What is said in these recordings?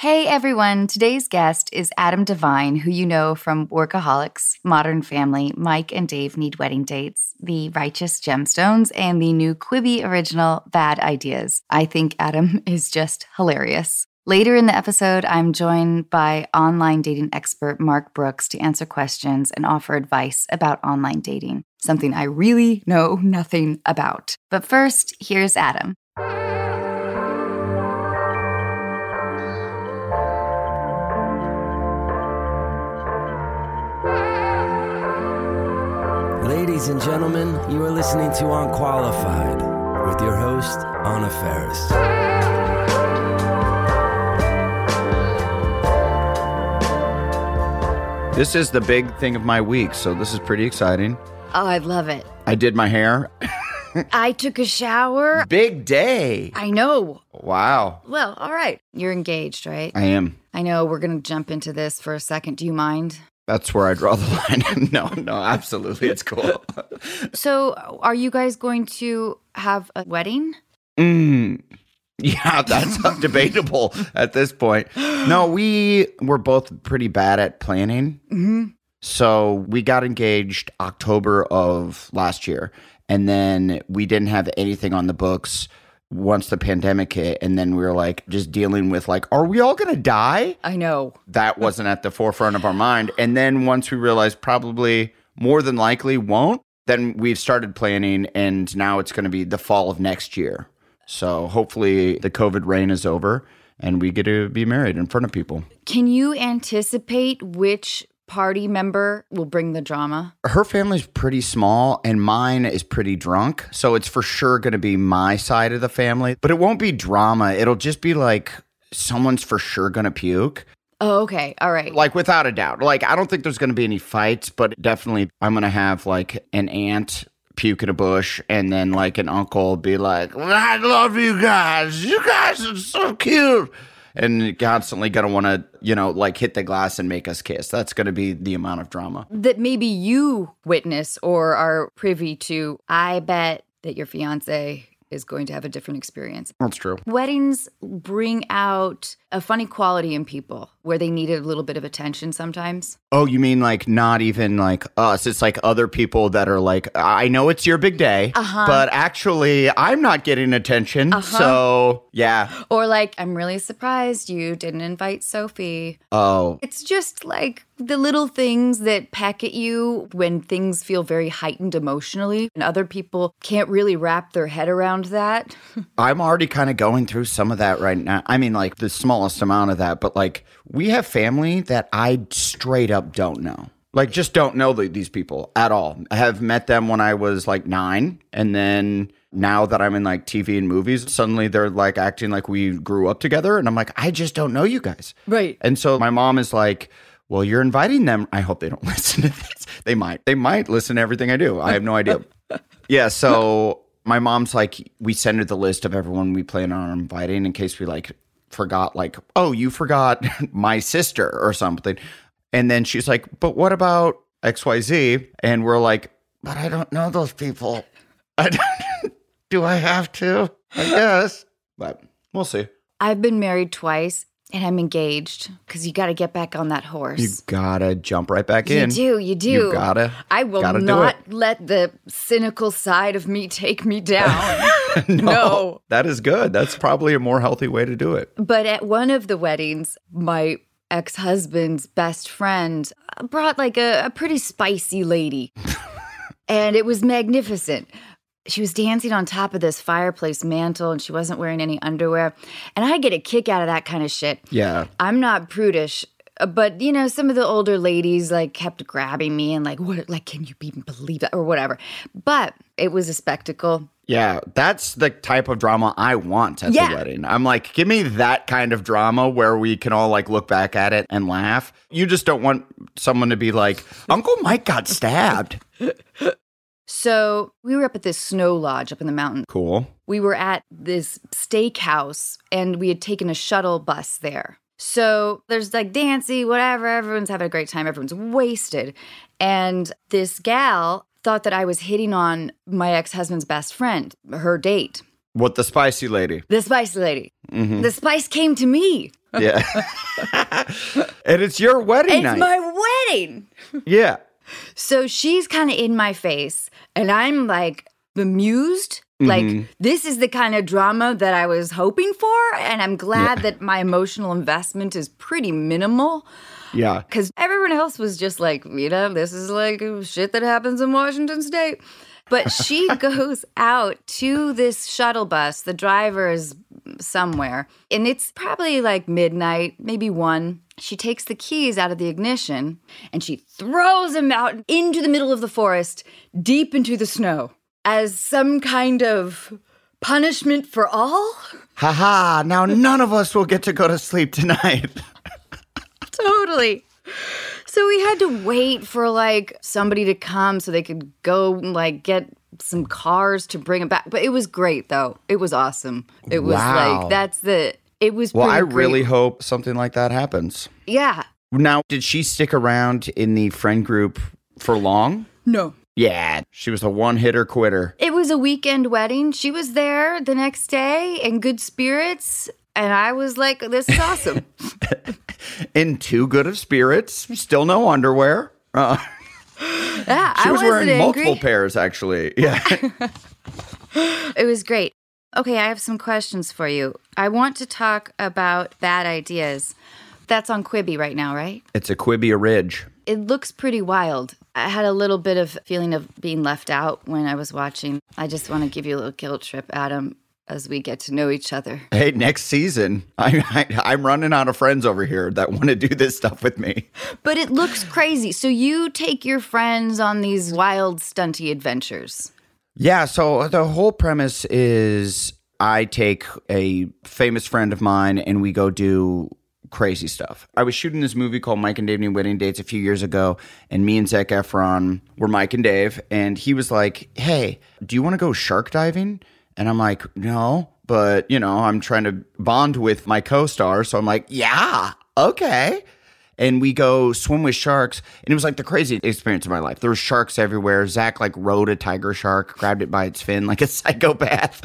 Hey everyone, today's guest is Adam Devine, who you know from Workaholics, Modern Family, Mike and Dave Need Wedding Dates, The Righteous Gemstones, and the new Quibi original Bad Ideas. I think Adam is just hilarious. Later in the episode, I'm joined by online dating expert Mark Brooks to answer questions and offer advice about online dating, something I really know nothing about. But first, here's Adam. Ladies and gentlemen, you are listening to Unqualified with your host, Anna Faris. This is the big thing of my week, so this is pretty exciting. Oh, I love it. I did my hair. I took a shower. Big day. I know. Wow. Well, all right. You're engaged, right? I am. I know. We're going to jump into this for a second. Do you mind? That's where I draw the line. No, absolutely. It's cool. So are you guys going to have a wedding? Yeah, that's debatable at this point. No, we were both pretty bad at planning. Mm-hmm. So we got engaged October of last year. And then we didn't have anything on the books once the pandemic hit. And then we were like just dealing with like, are we all going to die? I know. That wasn't at the forefront of our mind. And then once we realized probably more than likely won't, then we've started planning. And now it's going to be the fall of next year. So hopefully the COVID reign is over and we get to be married in front of people. Can you anticipate which party member will bring the drama? Her family's pretty small and mine is pretty drunk. So it's for sure going to be my side of the family. But it won't be drama. It'll just be like someone's for sure going to puke. Oh, okay. All right. Like without a doubt. Like I don't think there's going to be any fights, but definitely I'm going to have like an aunt puke in a bush and then like an uncle be like, I love you guys. You guys are so cute. And constantly going to want to, like hit the glass and make us kiss. That's going to be the amount of drama. That maybe you witness or are privy to. I bet that your fiance is going to have a different experience. That's true. Weddings bring out a funny quality in people where they need a little bit of attention sometimes. Oh, you mean like not even like us? It's like other people that are like, I know it's your big day, but actually I'm not getting attention. So yeah. Or like, I'm really surprised you didn't invite Sophie. Oh. It's just like the little things that peck at you when things feel very heightened emotionally and other people can't really wrap their head around that. I'm already kind of going through some of that right now. I mean, like the smallest amount of that, but like we have family that I straight up don't know. Like just don't know these people at all. I have met them when I was like 9. And then now that I'm in like TV and movies, suddenly they're like acting like we grew up together. And I'm like, I just don't know you guys. Right. And so my mom is like, well, you're inviting them. I hope they don't listen to this. They might listen to everything I do. I have no idea. Yeah. So my mom's like, we send her the list of everyone we plan on inviting in case we like forgot, like, oh, you forgot my sister or something. And then she's like, but what about XYZ? And we're like, but I don't know those people. Do I have to? I guess. But we'll see. I've been married twice and I'm engaged because you got to get back on that horse. You gotta jump right back in. You do. You gotta. I will not let the cynical side of me take me down. No. That is good. That's probably a more healthy way to do it. But at one of the weddings, my ex-husband's best friend brought like a pretty spicy lady. And it was magnificent. She was dancing on top of this fireplace mantle and she wasn't wearing any underwear. And I get a kick out of that kind of shit. Yeah. I'm not prudish, but some of the older ladies like kept grabbing me and like, what, like, can you even believe that or whatever. But it was a spectacle. Yeah, that's the type of drama I want at the wedding. I'm like, give me that kind of drama where we can all like look back at it and laugh. You just don't want someone to be like, Uncle Mike got stabbed. So we were up at this snow lodge up in the mountain. Cool. We were at this steakhouse and we had taken a shuttle bus there. So there's like dancing, whatever. Everyone's having a great time. Everyone's wasted. And this gal thought that I was hitting on my ex-husband's best friend, her date. What, the spicy lady? The spicy lady. Mm-hmm. The spice came to me. Yeah. And it's your wedding It's night. my wedding. Yeah. So she's kind of in my face, and I'm like bemused. Like, this is the kind of drama that I was hoping for, and I'm glad that my emotional investment is pretty minimal. Yeah. Because everyone else was just like, this is like shit that happens in Washington State. But she goes out to this shuttle bus. The driver is somewhere, and it's probably like midnight, maybe 1. She takes the keys out of the ignition, and she throws them out into the middle of the forest, deep into the snow, as some kind of punishment for all. Ha! Now none of us will get to go to sleep tonight. Totally. So we had to wait for like somebody to come so they could go like get some cars to bring it back. But it was great though. It was awesome. It was Wow. like, it was Well, pretty I great. really hope something like that happens. Yeah. Now, did she stick around in the friend group for long? No. Yeah, she was a one-hitter quitter. It was a weekend wedding. She was there the next day in good spirits. And I was like, this is awesome. In too good of spirits, still no underwear. Yeah, She I was wasn't wearing angry. multiple pairs, actually. Yeah. It was great. Okay, I have some questions for you. I want to talk about Bad Ideas. That's on Quibi right now, right? It's a Quibi Ridge. It looks pretty wild. I had a little bit of feeling of being left out when I was watching. I just want to give you a little guilt trip, Adam, as we get to know each other. Hey, next season, I'm running out of friends over here that want to do this stuff with me. But it looks crazy. So you take your friends on these wild, stunty adventures. Yeah, so the whole premise is I take a famous friend of mine and we go do crazy stuff. I was shooting this movie called Mike and Dave Need Wedding Dates a few years ago, and me and Zac Efron were Mike and Dave, and he was like, hey, do you want to go shark diving? And I'm like, no, but, I'm trying to bond with my co-star, so I'm like, yeah, okay. And we go swim with sharks, and it was like the craziest experience of my life. There were sharks everywhere. Zach rode a tiger shark, grabbed it by its fin like a psychopath.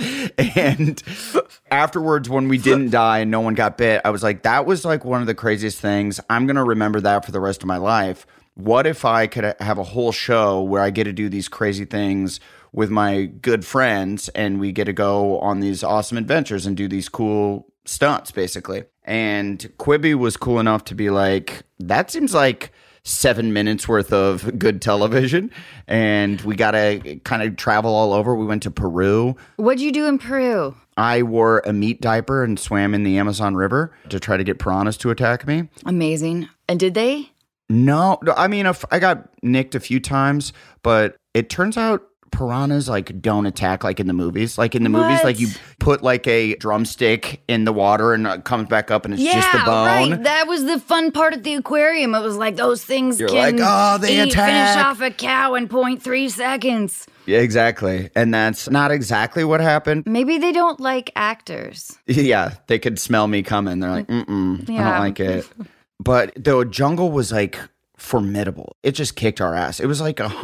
And afterwards, when we didn't die and no one got bit, I was like, that was one of the craziest things. I'm going to remember that for the rest of my life. What if I could have a whole show where I get to do these crazy things with my good friends and we get to go on these awesome adventures and do these cool stunts, basically. And Quibi was cool enough to be like, that seems like 7 minutes worth of good television. And we got to kind of travel all over. We went to Peru. What'd you do in Peru? I wore a meat diaper and swam in the Amazon River to try to get piranhas to attack me. Amazing. And did they? No, I mean, I got nicked a few times, but it turns out piranhas don't attack like in the movies. Like in the movies, you put a drumstick in the water and it comes back up and it's just the bone. Right. That was the fun part at the aquarium. It was like those things You're can like, oh, they finish attack. off a cow in 0.3 seconds. Yeah, exactly. And that's not exactly what happened. Maybe they don't like actors. Yeah, they could smell me coming. They're like, I don't Yeah. like it. But the jungle was formidable. It just kicked our ass. It was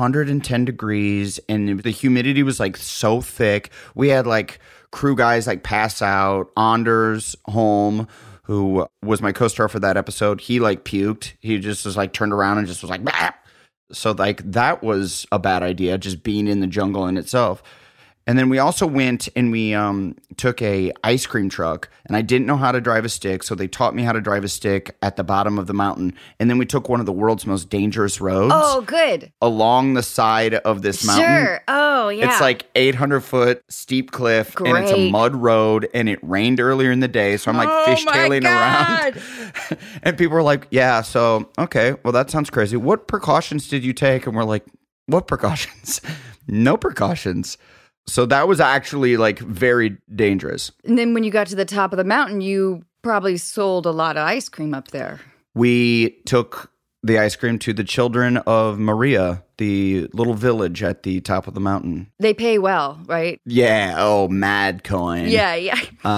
110 degrees and the humidity was so thick. We had crew guys pass out. Anders Holm, who was my co-star for that episode, he puked. He just was turned around and just was bah! So that was a bad idea, just being in the jungle in itself. And then we also went and we took a ice cream truck, and I didn't know how to drive a stick, so they taught me how to drive a stick at the bottom of the mountain. And then we took one of the world's most dangerous roads. Oh, good. Along the side of this mountain. Sure. Oh, yeah. It's 800-foot steep cliff, and it's a Great. mud road, and it rained earlier in the day, so I'm fishtailing around. And people were like, yeah, so, okay, well, that sounds crazy. What precautions did you take? And we're like, what precautions? No precautions. So that was actually very dangerous. And then when you got to the top of the mountain, you probably sold a lot of ice cream up there. We took the ice cream to the children of Maria, the little village at the top of the mountain. They pay well, right? Yeah. Oh, mad coin. Yeah, yeah.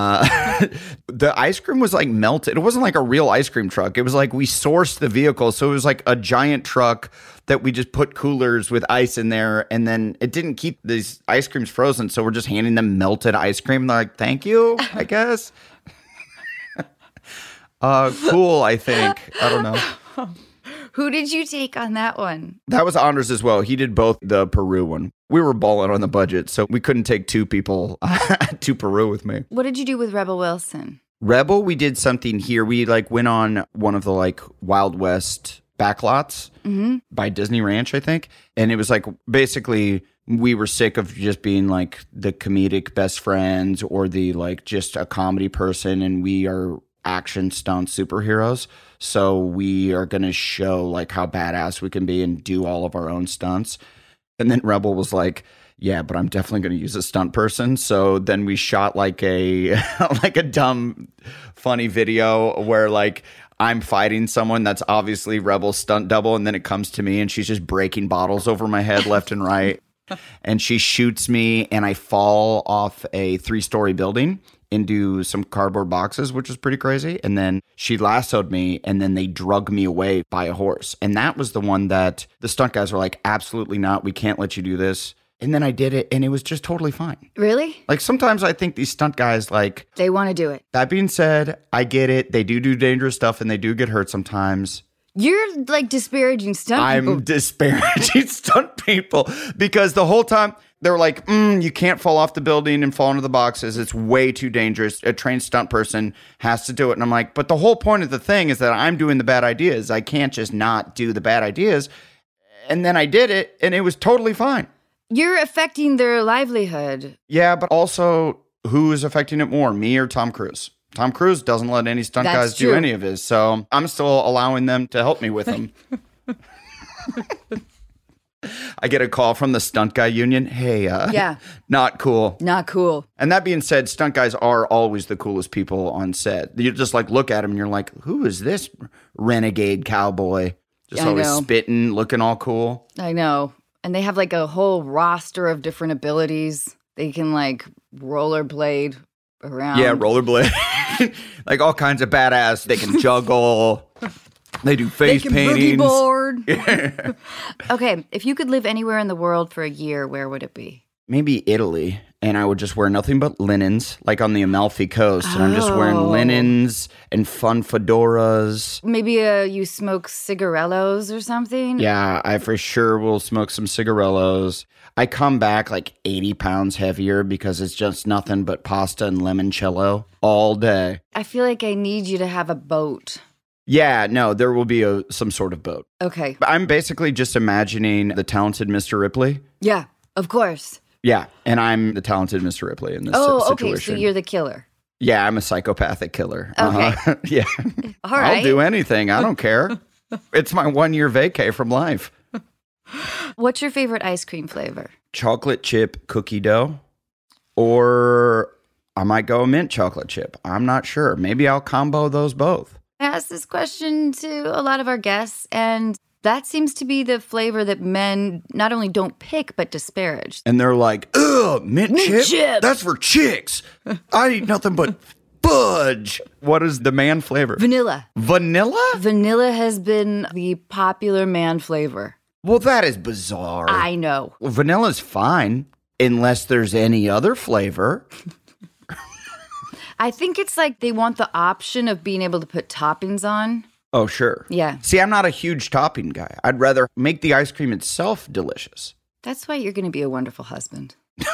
The ice cream was melted. It wasn't a real ice cream truck. It was we sourced the vehicle. So it was a giant truck that we just put coolers with ice in there. And then it didn't keep these ice creams frozen. So we're just handing them melted ice cream. They're like, thank you, I guess. Cool, I think. I don't know. Who did you take on that one? That was Anders as well. He did both the Peru one. We were balling on the budget, so we couldn't take two people to Peru with me. What did you do with Rebel Wilson? Rebel, we did something here. We went on one of the Wild West backlots by Disney Ranch, I think. And it was basically we were sick of just being the comedic best friends or the just a comedy person, and we are action stunt superheroes. So we are going to show how badass we can be and do all of our own stunts. And then Rebel was like, yeah, but I'm definitely going to use a stunt person. So then we shot a a dumb, funny video where I'm fighting someone that's obviously Rebel's stunt double. And then it comes to me and she's just breaking bottles over my head left and right. And she shoots me and I fall off a 3-story building into some cardboard boxes, which was pretty crazy. And then she lassoed me and then they drug me away by a horse. And that was the one that the stunt guys were like, absolutely not. We can't let you do this. And then I did it and it was just totally fine. Really? Sometimes I think these stunt guys they want to do it. That being said, I get it. They do dangerous stuff and they do get hurt sometimes. You're disparaging stunt people. I'm disparaging stunt people because the whole time they were like, you can't fall off the building and fall into the boxes. It's way too dangerous. A trained stunt person has to do it. And I'm like, but the whole point of the thing is that I'm doing the bad ideas. I can't just not do the bad ideas. And then I did it and it was totally fine. You're affecting their livelihood. Yeah, but also who is affecting it more, me or Tom Cruise? Tom Cruise doesn't let any stunt guys do any of his, so I'm still allowing them to help me with them. I get a call from the stunt guy union. Hey, yeah, not cool. Not cool. And that being said, stunt guys are always the coolest people on set. You just look at him and you're like, who is this renegade cowboy? Just always spitting, looking all cool. I know. And they have a whole roster of different abilities. They can rollerblade around. Yeah, rollerblade. All kinds of badass. They can juggle. They do face paintings. Boogie board. Yeah. Okay, if you could live anywhere in the world for a year, where would it be? Maybe Italy. And I would just wear nothing but linens, on the Amalfi Coast. And I'm just wearing linens and fun fedoras. Maybe you smoke cigarellos or something? Yeah, I for sure will smoke some cigarellos. I come back 80 pounds heavier because it's just nothing but pasta and limoncello all day. I feel like I need you to have a boat. Yeah, no, there will be some sort of boat. Okay. I'm basically just imagining the talented Mr. Ripley. Yeah, of course. Yeah, and I'm the talented Mr. Ripley in this situation. Oh, okay, so you're the killer. Yeah, I'm a psychopathic killer. Okay. Yeah. All right. I'll do anything. I don't care. It's my 1-year vacay from life. What's your favorite ice cream flavor? Chocolate chip cookie dough, or I might go mint chocolate chip. I'm not sure. Maybe I'll combo those both. I asked this question to a lot of our guests, and that seems to be the flavor that men not only don't pick, but disparage. And they're like, ugh, mint chip? That's for chicks. I eat nothing but fudge. What is the man flavor? Vanilla. Vanilla? Vanilla has been the popular man flavor. Well, that is bizarre. I know. Well, vanilla's fine, unless there's any other flavor. I think it's they want the option of being able to put toppings on. Oh, sure. Yeah. See, I'm not a huge topping guy. I'd rather make the ice cream itself delicious. That's why you're going to be a wonderful husband.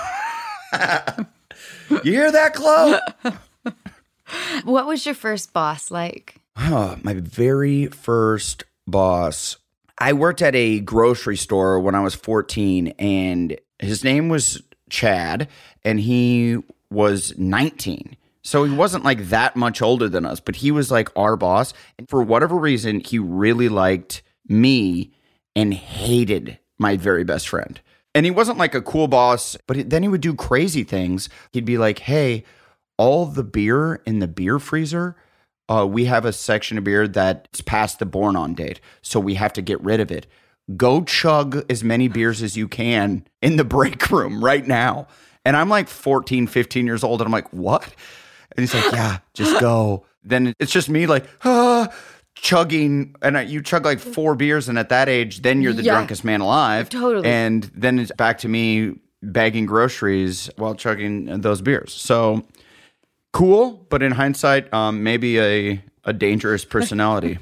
You hear that, Chloe? What was your first boss like? My very first boss. I worked at a grocery store when I was 14, and his name was Chad, and he was 19. So he wasn't that much older than us, but he was our boss. And for whatever reason, he really liked me and hated my very best friend. And he wasn't a cool boss, but then he would do crazy things. He'd be like, hey, all the beer in the beer freezer, we have a section of beer that's past the born on date. So we have to get rid of it. Go chug as many beers as you can in the break room right now. And I'm 14, 15 years old. And I'm like, what? And he's like, yeah, just go. Then it's just me chugging. And you chug 4 beers. And at that age, then you're the drunkest man alive. Totally. And then it's back to me bagging groceries while chugging those beers. So cool. But in hindsight, maybe a a dangerous personality.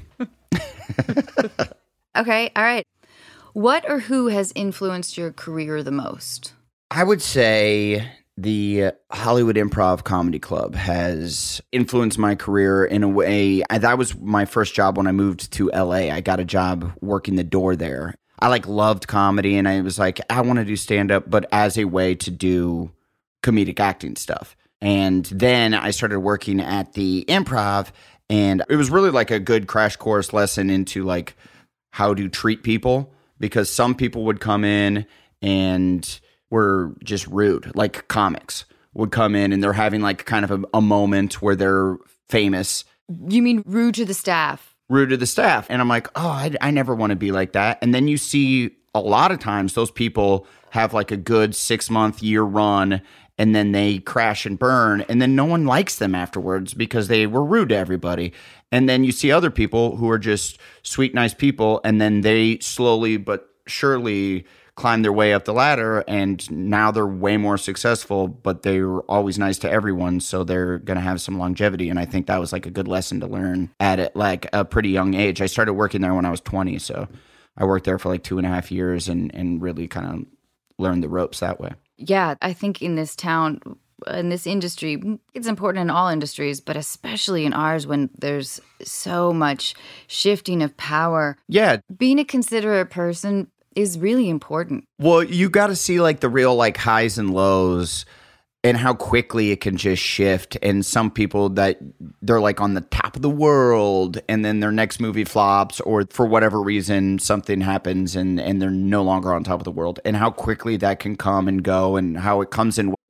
Okay, all right. What or who has influenced your career the most? I would say the Hollywood Improv Comedy Club has influenced my career in a way. That was my first job when I moved to LA. I got a job working the door there. I loved comedy, and I was like, I want to do stand-up, but as a way to do comedic acting stuff. And then I started working at the Improv, and it was really like a good crash course lesson into like how to treat people, because some people would come in and were just rude. Like comics would come in and they're having like kind of a moment where they're famous. You mean rude to the staff? Rude to the staff. And I'm like, oh, I never want to be like that. And then you see a lot of times those people have like a good 6-month, year run, and then they crash and burn, and then no one likes them afterwards because they were rude to everybody. And then you see other people who are just sweet, nice people, and then they slowly but surely climb their way up the ladder, and now they're way more successful, but they were always nice to everyone, so they're going to have some longevity. And I think that was like a good lesson to learn at like a pretty young age. I started working there when I was 20, so I worked there for like 2.5 years and really kind of learned the ropes that way. Yeah, I think in this town, in this industry, it's important in all industries, but especially in ours when there's so much shifting of power. Yeah. Being a considerate person is really important. Well, you got to see like the real like highs and lows and how quickly it can just shift. And some people that they're like on the top of the world, and then their next movie flops, or for whatever reason, something happens and they're no longer on top of the world, and how quickly that can come and go, and how it comes in.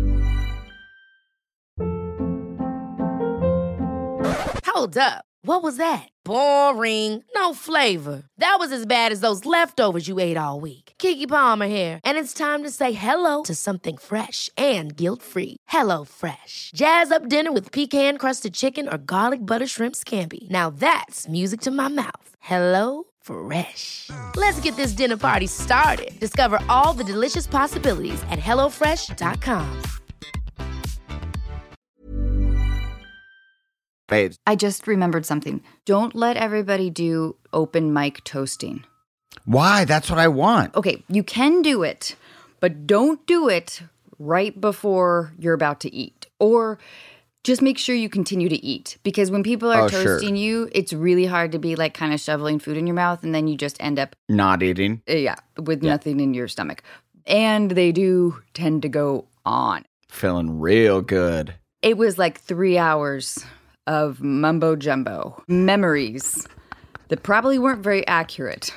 Hold up. What was that? Boring. No flavor. That was as bad as those leftovers you ate all week. Keke Palmer here, and it's time to say hello to something fresh and guilt-free. Hello Fresh. Jazz up dinner with pecan-crusted chicken or garlic butter shrimp scampi. Now that's music to my mouth. Hello Fresh. Let's get this dinner party started. Discover all the delicious possibilities at hellofresh.com. Babes. I just remembered something. Don't let everybody do open mic toasting. Why? That's what I want. Okay, you can do it, but don't do it right before you're about to eat. Or just make sure you continue to eat. Because when people are toasting you, it's really hard to be like kind of shoveling food in your mouth, and then you just end up not eating. With nothing in your stomach. And they do tend to go on. Feeling real good. It was like 3 hours of mumbo jumbo memories that probably weren't very accurate.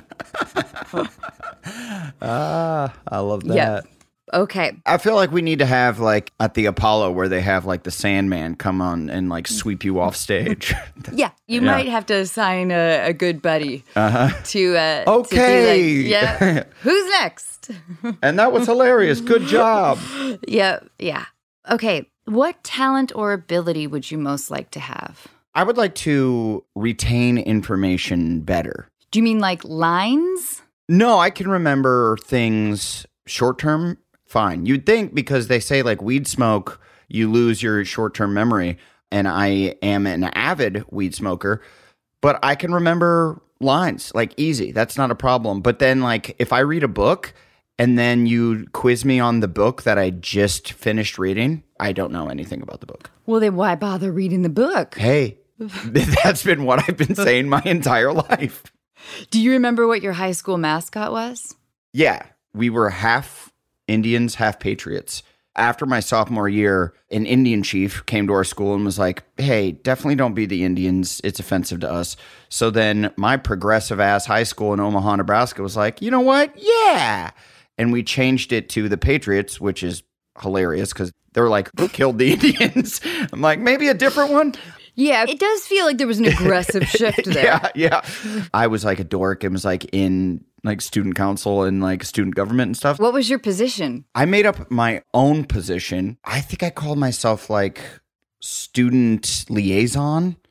I love that. Yeah. Okay. I feel like we need to have like at the Apollo where they have like the Sandman come on and like sweep you off stage. Yeah, you might have to assign a good buddy to okay. To be like, who's next? And that was hilarious. Good job. Yeah. Okay. What talent or ability would you most like to have? I would like to retain information better. Do you mean like lines? No, I can remember things short term. Fine. You'd think because they say like weed smoke, you lose your short term memory. And I am an avid weed smoker, but I can remember lines like easy. That's not a problem. But then like if I read a book and then you quiz me on the book that I just finished reading, I don't know anything about the book. Well, then why bother reading the book? Hey, that's been what I've been saying my entire life. Do you remember what your high school mascot was? Yeah, we were half Indians, half Patriots. After my sophomore year, an Indian chief came to our school and was like, hey, definitely don't be the Indians. It's offensive to us. So then my progressive ass high school in Omaha, Nebraska was like, you know what? Yeah. And we changed it to the Patriots, which is hilarious because they were like, who killed the Indians? I'm like, maybe a different one. Yeah, it does feel like there was an aggressive shift there. Yeah. I was like a dork and was like in like student council and like student government and stuff. What was your position? I made up my own position. I think I called myself like student liaison.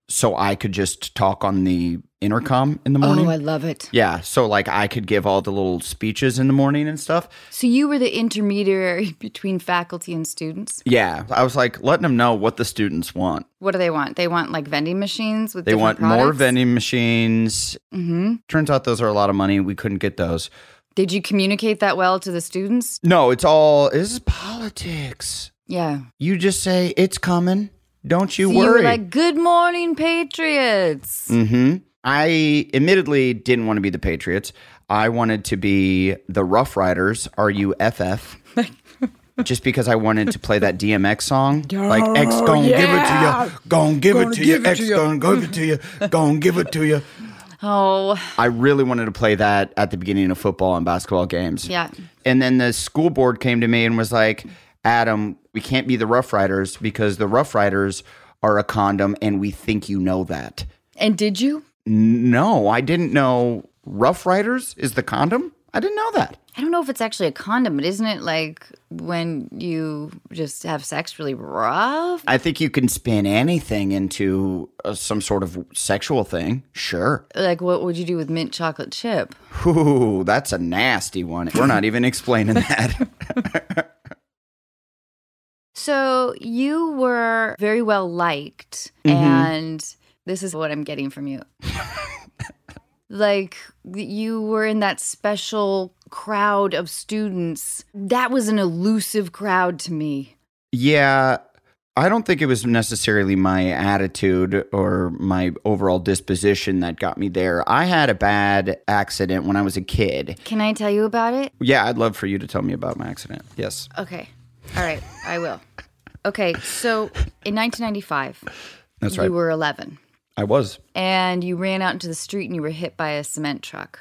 so I could just talk on the intercom in the morning. Oh, I love it. Yeah, so like I could give all the little speeches in the morning and stuff. So you were the intermediary between faculty and students? Yeah, I was like letting them know what the students want. What do they want? They want like vending machines with They different want more products? vending machines. Mm-hmm. Turns out those are a lot of money. We couldn't get those. Did you communicate that well to the students? No, this is politics. Yeah. You just say, it's coming. Don't you So worry. you were like, good morning, Patriots. Mm-hmm. I admittedly didn't want to be the Patriots. I wanted to be the Rough Riders, RUFF. Just because I wanted to play that DMX song. Like, X gon' give it to you. Gon' give it to you. X gon' give it to you. Gon' give it to you. Oh. I really wanted to play that at the beginning of football and basketball games. Yeah. And then the school board came to me and was like, Adam, we can't be the Rough Riders because the Rough Riders are a condom and we think you know that. And did you? No, I didn't know Rough Riders is the condom. I didn't know that. I don't know if it's actually a condom, but isn't it like when you just have sex really rough? I think you can spin anything into some sort of sexual thing. Sure. Like what would you do with mint chocolate chip? Ooh, that's a nasty one. We're not even explaining that. So you were very well liked, Mm-hmm. and this is what I'm getting from you. Like, you were in that special crowd of students. That was an elusive crowd to me. Yeah, I don't think it was necessarily my attitude or my overall disposition that got me there. I had a bad accident when I was a kid. Can I tell you about it? Yeah, I'd love for you to tell me about my accident. Yes. Okay. All right, I will. Okay, so in 1995, That's right. you were 11. I was. And you ran out into the street and you were hit by a cement truck.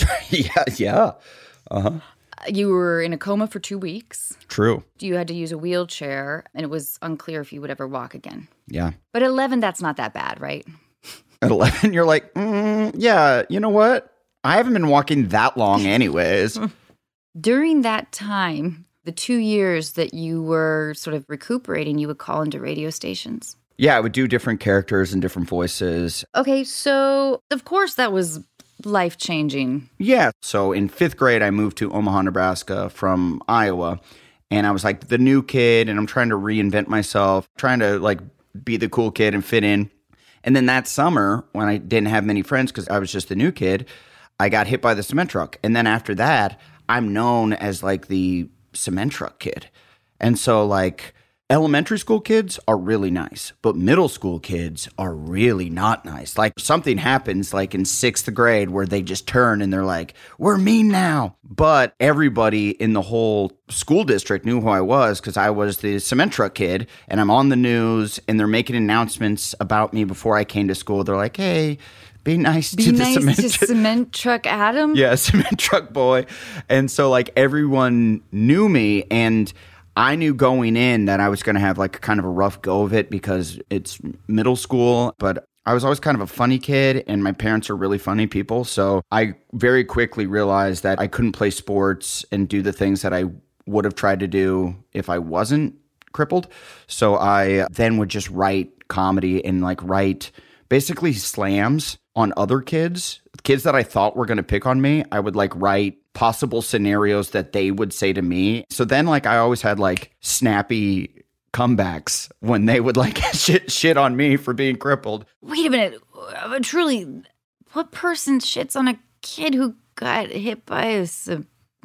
Yeah. Uh-huh. You were in a coma for 2 weeks. True. You had to use a wheelchair, and it was unclear if you would ever walk again. Yeah. But at 11, that's not that bad, right? At 11, you're like, yeah, you know what? I haven't been walking that long anyways. During that time, the 2 years that you were sort of recuperating, you would call into radio stations. Yeah, I would do different characters and different voices. Okay, so of course that was life-changing. Yeah. So in 5th grade, I moved to Omaha, Nebraska from Iowa. And I was like the new kid, and I'm trying to reinvent myself, trying to like be the cool kid and fit in. And then that summer, when I didn't have many friends because I was just the new kid, I got hit by the cement truck. And then after that, I'm known as like the cement truck kid. And so like elementary school kids are really nice, but middle school kids are really not nice. Like something happens like in 6th grade where they just turn and they're like, we're mean now. But everybody in the whole school district knew who I was because I was the cement truck kid, and I'm on the news and they're making announcements about me before I came to school. They're like, hey, be nice to the cement truck Adam? Yeah, cement truck boy. And so like everyone knew me, and I knew going in that I was going to have like kind of a rough go of it because it's middle school, but I was always kind of a funny kid, and my parents are really funny people. So I very quickly realized that I couldn't play sports and do the things that I would have tried to do if I wasn't crippled. So I then would just write comedy and like write basically slams on other kids that I thought were going to pick on me. I would like write possible scenarios that they would say to me. So then like I always had like snappy comebacks when they would like shit on me for being crippled. Wait a minute. Truly, what person shits on a kid who got hit by a cement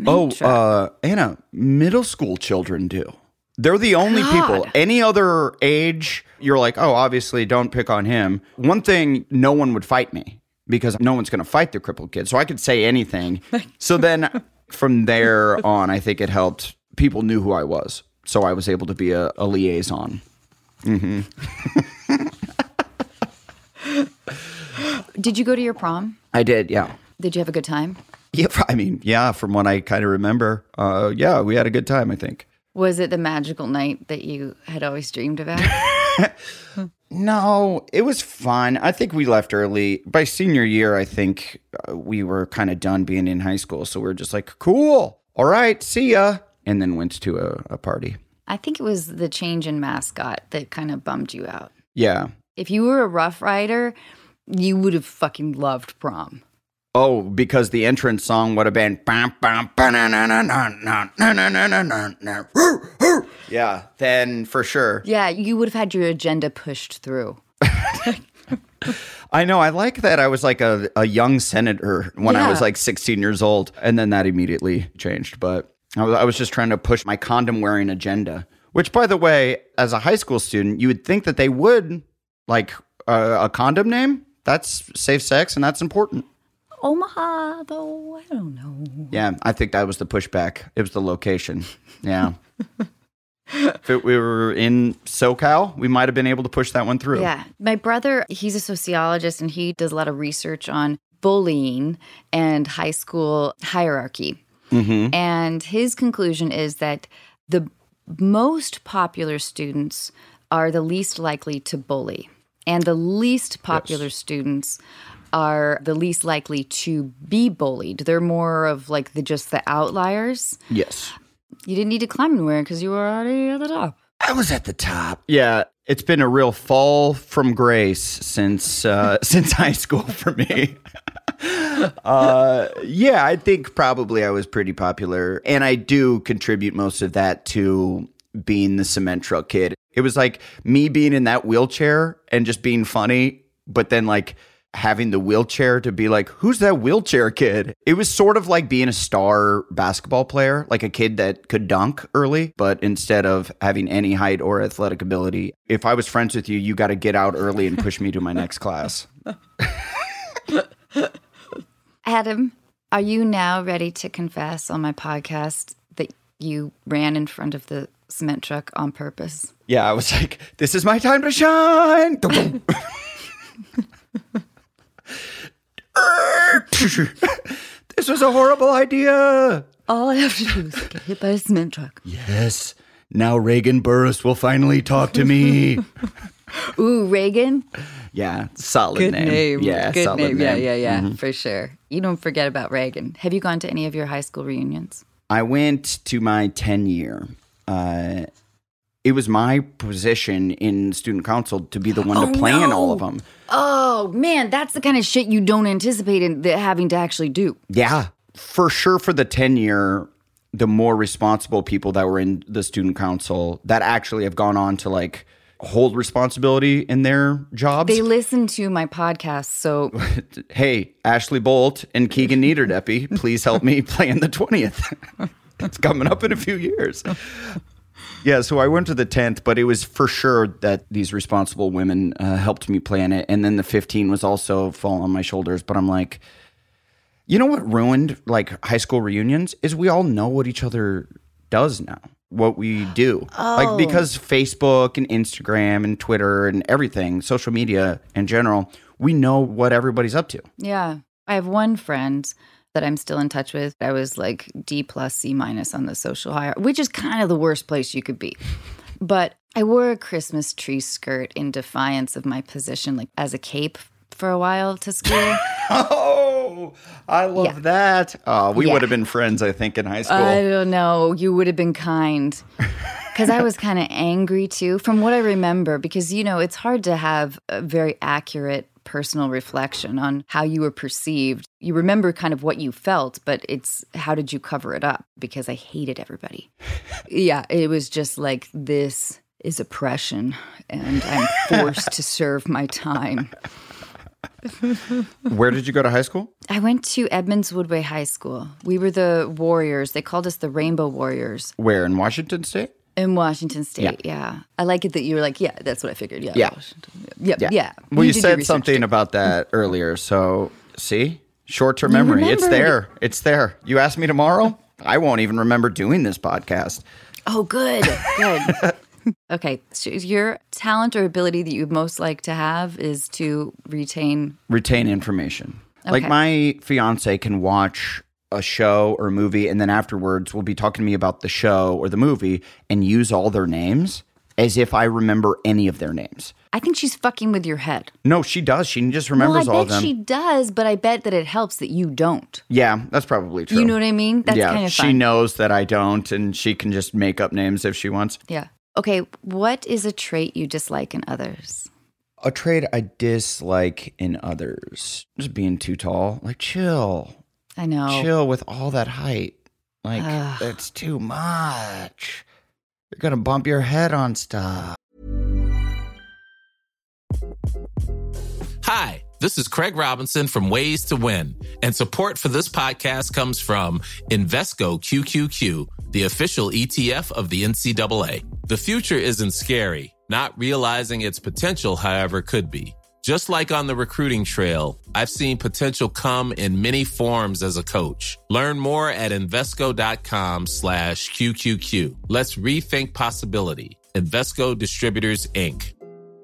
truck? Anna, middle school children do. They're the only people. Any other age, you're like, oh, obviously don't pick on him. One thing, no one would fight me because no one's going to fight the crippled kid. So I could say anything. So then from there on, I think it helped. People knew who I was. So I was able to be a liaison. Mm-hmm. Did you go to your prom? I did, yeah. Did you have a good time? Yeah, I mean, yeah, from what I kind of remember. Yeah, we had a good time, I think. Was it the magical night that you had always dreamed about? No, it was fun. I think we left early. By senior year, I think we were kind of done being in high school. So we were just like, cool. All right, see ya. And then went to a party. I think it was the change in mascot that kind of bummed you out. Yeah. If you were a Rough Rider, you would have fucking loved prom. Oh, because the entrance song would have been... Yeah, then for sure. Yeah, you would have had your agenda pushed through. I know. I like that I was like a young senator when I was like 16 years old. And then that immediately changed. But I was just trying to push my condom-wearing agenda. Which, by the way, as a high school student, you would think that they would like a condom name. That's safe sex, and that's important. Omaha, though, I don't know. Yeah, I think that was the pushback. It was the location. Yeah. If we were in SoCal, we might have been able to push that one through. Yeah. My brother, he's a sociologist, and he does a lot of research on bullying and high school hierarchy. Mm-hmm. And his conclusion is that the most popular students are the least likely to bully, and the least popular students are the least likely to be bullied. They're more of like just the outliers. Yes. You didn't need to climb anywhere because you were already at the top. I was at the top. Yeah, it's been a real fall from grace since high school for me. Yeah, I think probably I was pretty popular, and I do contribute most of that to being the cement truck kid. It was like me being in that wheelchair and just being funny, but then like having the wheelchair to be like, who's that wheelchair kid? It was sort of like being a star basketball player, like a kid that could dunk early, but instead of having any height or athletic ability, if I was friends with you, you got to get out early and push me to my next class. Adam, are you now ready to confess on my podcast that you ran in front of the cement truck on purpose? Yeah, I was like, this is my time to shine. This was a horrible idea. All I have to do is get hit by a cement truck. Yes. Now Reagan Burris will finally talk to me. Ooh, Reagan? Yeah, solid Good name. Yeah, good solid name. name. Yeah, Mm-hmm. for sure. You don't forget about Reagan. Have you gone to any of your high school reunions? I went to my 10-year. It was my position in student council to be the one to plan all of them. Oh, man, that's the kind of shit you don't anticipate having to actually do. Yeah, for sure. For the 10-year, the more responsible people that were in the student council that actually have gone on to like hold responsibility in their jobs. They listen to my podcast, so... Hey, Ashley Bolt and Keegan Niederdeppy, please help me plan the 20th. It's coming up in a few years. Yeah, so I went to the 10th, but it was for sure that these responsible women helped me plan it. And then the 15 was also fall on my shoulders. But I'm like, you know what ruined like high school reunions is we all know what each other does now, what we do. Like because Facebook and Instagram and Twitter and everything, social media in general, we know what everybody's up to. Yeah. I have one friend that I'm still in touch with. I was like D+, C- on the social hierarchy, which is kind of the worst place you could be. But I wore a Christmas tree skirt in defiance of my position, like as a cape for a while to school. Oh, I love that. Oh, we would have been friends, I think, in high school. I don't know. You would have been kind. Because I was kind of angry too, from what I remember. Because, you know, it's hard to have a very accurate personal reflection on how you were perceived. You remember kind of what you felt, but it's how did you cover it up? Because I hated everybody. Yeah, it was just like, this is oppression, and I'm forced to serve my time. Where did you go to high school? I went to Edmonds Woodway High School. We were the Warriors. They called us the Rainbow Warriors. Where, in Washington State? In Washington State, yeah. I like it that you were like, yeah, that's what I figured. Yeah. Yeah. Washington. Yeah. Well, you did your said research something too. about that earlier. So, see? Short-term memory. It's remembered. there. It's there. You ask me tomorrow, I won't even remember doing this podcast. Oh, good. Good. Okay. So your talent or ability that you'd most like to have is to retain Information. Like Okay. my fiance can watch a show or a movie, and then afterwards will be talking to me about the show or the movie and use all their names as if I remember any of their names. I think she's fucking with your head. No, she does. She just remembers Well, all I of bet them. she does, but I bet that it helps that you don't. Yeah, that's probably true. You know what I mean? That's kind of she fun. knows that I don't, and she can just make up names if she wants. Yeah. Okay. What is a trait you dislike in others? A trait I dislike in others. Just being too tall. Like, chill. I know. Chill with all that height. Like, Ugh. that's too much. You're going to bump your head on stuff. Hi, this is Craig Robinson from Ways to Win, and support for this podcast comes from Invesco QQQ, the official ETF of the NCAA. The future isn't scary. Not realizing its potential, however, could be. Just like on the recruiting trail, I've seen potential come in many forms as a coach. Learn more at Invesco.com/QQQ. Let's rethink possibility. Invesco Distributors, Inc.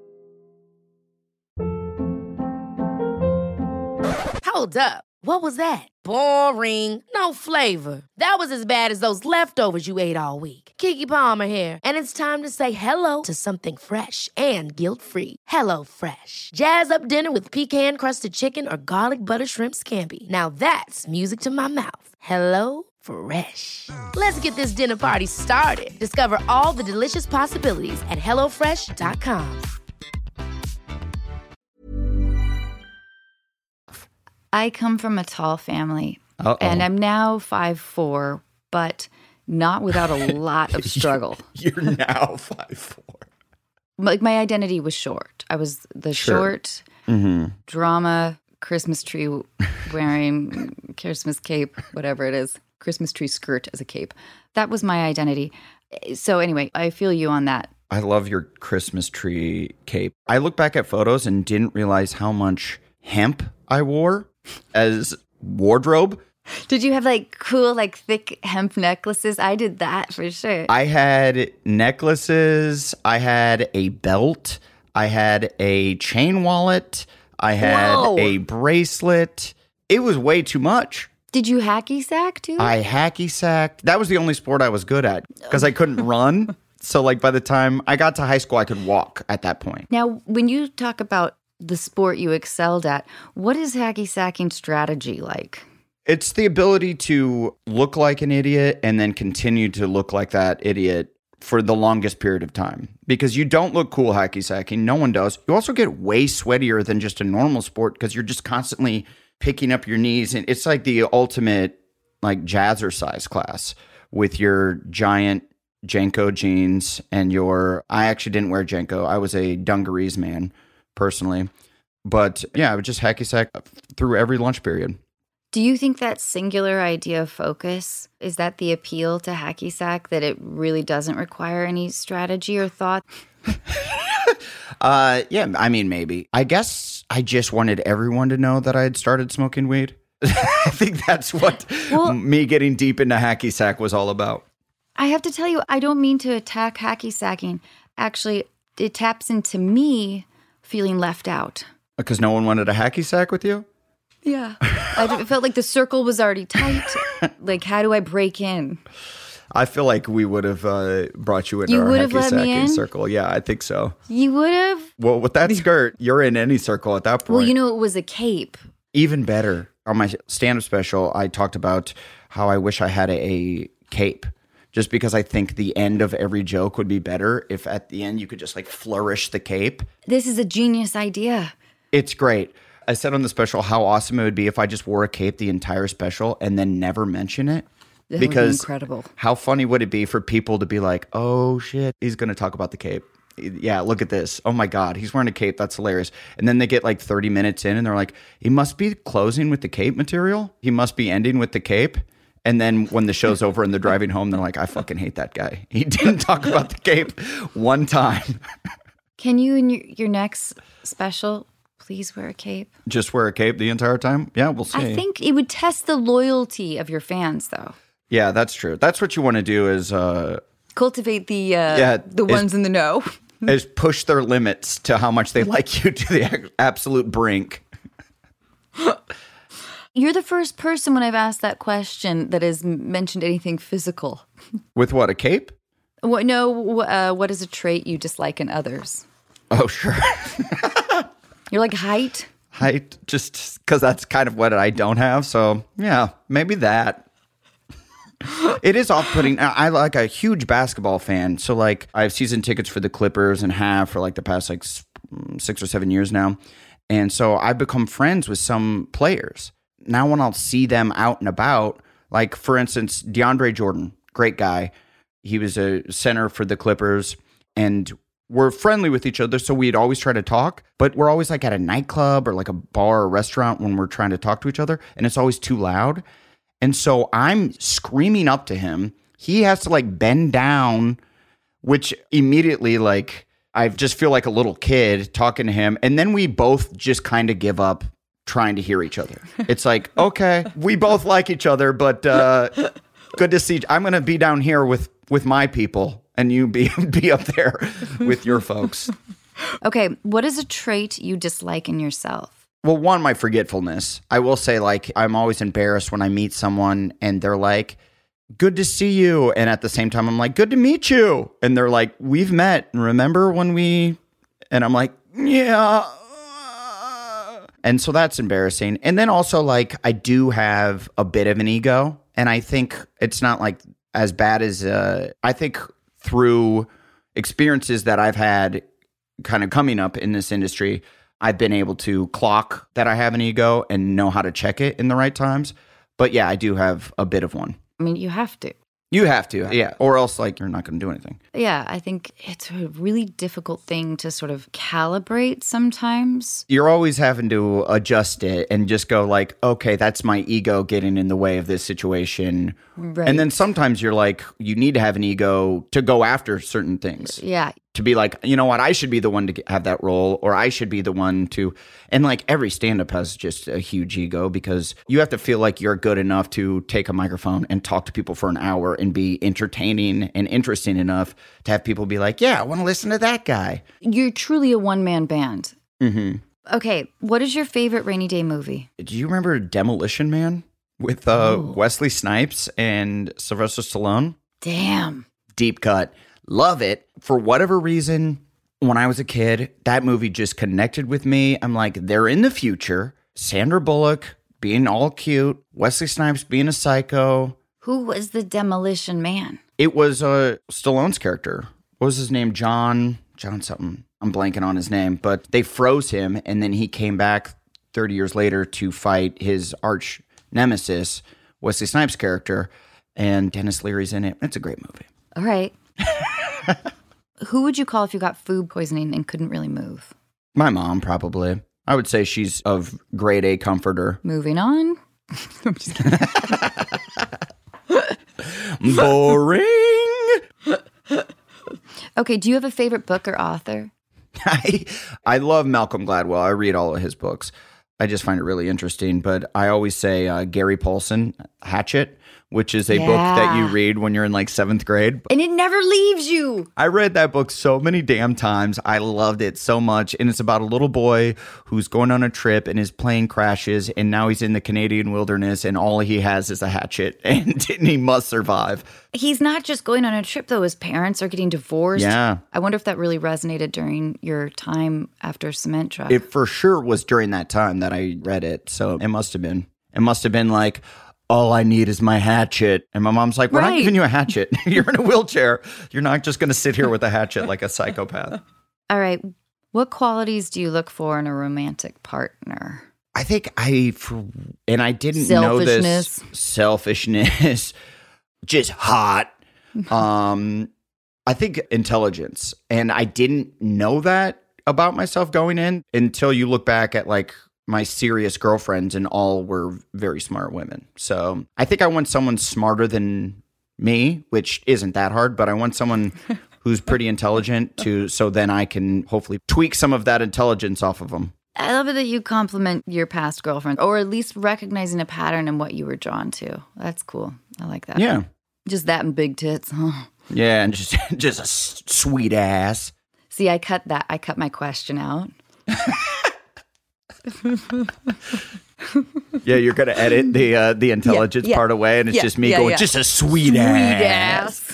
Hold up. What was that? Boring. No flavor. That was as bad as those leftovers you ate all week. Keke Palmer here, and it's time to say hello to something fresh and guilt-free. Hello Fresh. Jazz up dinner with pecan-crusted chicken or garlic butter shrimp scampi. Now that's music to my mouth. Hello Fresh. Let's get this dinner party started. Discover all the delicious possibilities at hellofresh.com. I come from a tall family, Uh-oh. and I'm now 5'4", but not without a lot of struggle. You're now 5'4". Like, my identity was short. I was the short drama Christmas tree wearing Christmas cape, whatever it is, Christmas tree skirt as a cape. That was my identity. So anyway, I feel you on that. I love your Christmas tree cape. I look back at photos and didn't realize how much hemp I wore as wardrobe. Did you have like cool, like thick hemp necklaces? I did that for sure. I had necklaces. I had a belt. I had a chain wallet. I had Whoa. a bracelet. It was way too much. Did you hacky sack too? I hacky sacked. That was the only sport I was good at because I couldn't run. So like by the time I got to high school, I could walk at that point. Now, when you talk about the sport you excelled at, what is hacky sacking strategy like? It's the ability to look like an idiot and then continue to look like that idiot for the longest period of time. Because you don't look cool hacky sacking. No one does. You also get way sweatier than just a normal sport because you're just constantly picking up your knees. And it's like the ultimate like jazzercise class with your giant Janko jeans and your... I actually didn't wear Janko. I was a dungarees man personally. But yeah, I would just hacky sack through every lunch period. Do you think that singular idea of focus, is that the appeal to hacky sack, that it really doesn't require any strategy or thought? Yeah, I mean, maybe. I guess I just wanted everyone to know that I had started smoking weed. I think that's what me getting deep into hacky sack was all about. I have to tell you, I don't mean to attack hacky sacking. Actually, it taps into me feeling left out. Because no one wanted a hacky sack with you? Yeah. I felt like the circle was already tight. Like, how do I break in? I feel like we would have brought you into You our would have hacky let me sacking in? circle. Yeah, I think so. You would have? Well, with that skirt, you're in any circle at that point. Well, you know, it was a cape. Even better. On my stand-up special, I talked about how I wish I had a cape. Just because I think the end of every joke would be better if at the end you could just like flourish the cape. This is a genius idea. It's great. I said on the special how awesome it would be if I just wore a cape the entire special and then never mention it. That would be Because incredible. how funny would it be for people to be like, oh shit, he's going to talk about the cape. Yeah, look at this. Oh my God, he's wearing a cape. That's hilarious. And then they get like 30 minutes in and they're like, he must be closing with the cape material. He must be ending with the cape. And then when the show's over and they're driving home, they're like, I fucking hate that guy. He didn't talk about the cape one time. Can you, in your next special, please wear a cape? Just wear a cape the entire time? Yeah, we'll see. I think it would test the loyalty of your fans, though. Yeah, that's true. That's what you want to do is Cultivate the ones in the know. is push their limits to how much they like you to the absolute brink. You're the first person when I've asked that question that has mentioned anything physical. With what, a cape? What is a trait you dislike in others? Oh, sure. You're like height? Height, just because that's kind of what I don't have. So, yeah, maybe that. It is off-putting. I like a huge basketball fan. So, like, I have season tickets for the Clippers and have for, like, the past, like, 6 or 7 years now. And so I've become friends with some players. Now when I'll see them out and about, like for instance, DeAndre Jordan, great guy. He was a center for the Clippers, and we're friendly with each other, so we'd always try to talk, but we're always like at a nightclub or like a bar or restaurant when we're trying to talk to each other, and it's always too loud. And so I'm screaming up to him. He has to like bend down, which immediately like I just feel like a little kid talking to him. And then we both just kind of give up trying to hear each other. It's like, okay, we both like each other, but good to see. I'm going to be down here with my people, and you be up there with your folks. Okay, what is a trait you dislike in yourself? Well, one, my forgetfulness. I will say, like, I'm always embarrassed when I meet someone and they're like, good to see you. And at the same time, I'm like, good to meet you. And they're like, we've met. Remember when we... And I'm like, yeah. And so that's embarrassing. And then also, like, I do have a bit of an ego. And I think it's not, like, as bad as... I think through experiences that I've had kind of coming up in this industry, I've been able to clock that I have an ego and know how to check it in the right times. But yeah, I do have a bit of one. I mean, you have to. You have to, yeah. Or else, like, you're not going to do anything. Yeah, I think it's a really difficult thing to sort of calibrate sometimes. You're always having to adjust it and just go like, okay, that's my ego getting in the way of this situation. Right. And then sometimes you're like, you need to have an ego to go after certain things. Yeah. To be like, you know what, I should be the one to have that role, or I should be the one to, and like every stand-up has just a huge ego because you have to feel like you're good enough to take a microphone and talk to people for an hour and be entertaining and interesting enough to have people be like, yeah, I want to listen to that guy. You're truly a one-man band. Mm-hmm. Okay, what is your favorite rainy day movie? Do you remember Demolition Man with Wesley Snipes and Sylvester Stallone? Damn. Deep cut. Love it. For whatever reason, when I was a kid, that movie just connected with me. I'm like, they're in the future. Sandra Bullock being all cute. Wesley Snipes being a psycho. Who was the Demolition Man? It was Stallone's character. What was his name? John something. I'm blanking on his name. But they froze him, and then he came back 30 years later to fight his arch nemesis, Wesley Snipes' character. And Dennis Leary's in it. It's a great movie. All right. Who would you call if you got food poisoning and couldn't really move? My mom, probably. I would say she's of grade A comforter. Moving on. I'm just kidding. Boring. Okay, do you have a favorite book or author? I love Malcolm Gladwell. I read all of his books. I just find it really interesting. But I always say Gary Paulson, Hatchet, which is a book that you read when you're in like 7th grade. And it never leaves you. I read that book so many damn times. I loved it so much. And it's about a little boy who's going on a trip and his plane crashes. And now he's in the Canadian wilderness and all he has is a hatchet and he must survive. He's not just going on a trip, though. His parents are getting divorced. Yeah. I wonder if that really resonated during your time after Cement Truck. It for sure was during that time that I read it. So it must have been. It must have been like, all I need is my hatchet. And my mom's like, we're not giving you a hatchet. You're in a wheelchair. You're not just going to sit here with a hatchet like a psychopath. All right. What qualities do you look for in a romantic partner? I think I didn't know this. Selfishness. Just hot. I think intelligence. And I didn't know that about myself going in until you look back at like my serious girlfriends, and all were very smart women. So I think I want someone smarter than me, which isn't that hard, but I want someone who's pretty intelligent so then I can hopefully tweak some of that intelligence off of them. I love it that you compliment your past girlfriend, or at least recognizing a pattern in what you were drawn to. That's cool. I like that. Yeah. Just that and big tits. Huh? Yeah, and just a sweet ass. See, I cut my question out. Yeah, you're gonna edit the intelligence part away, and it's just me going, just a sweet ass.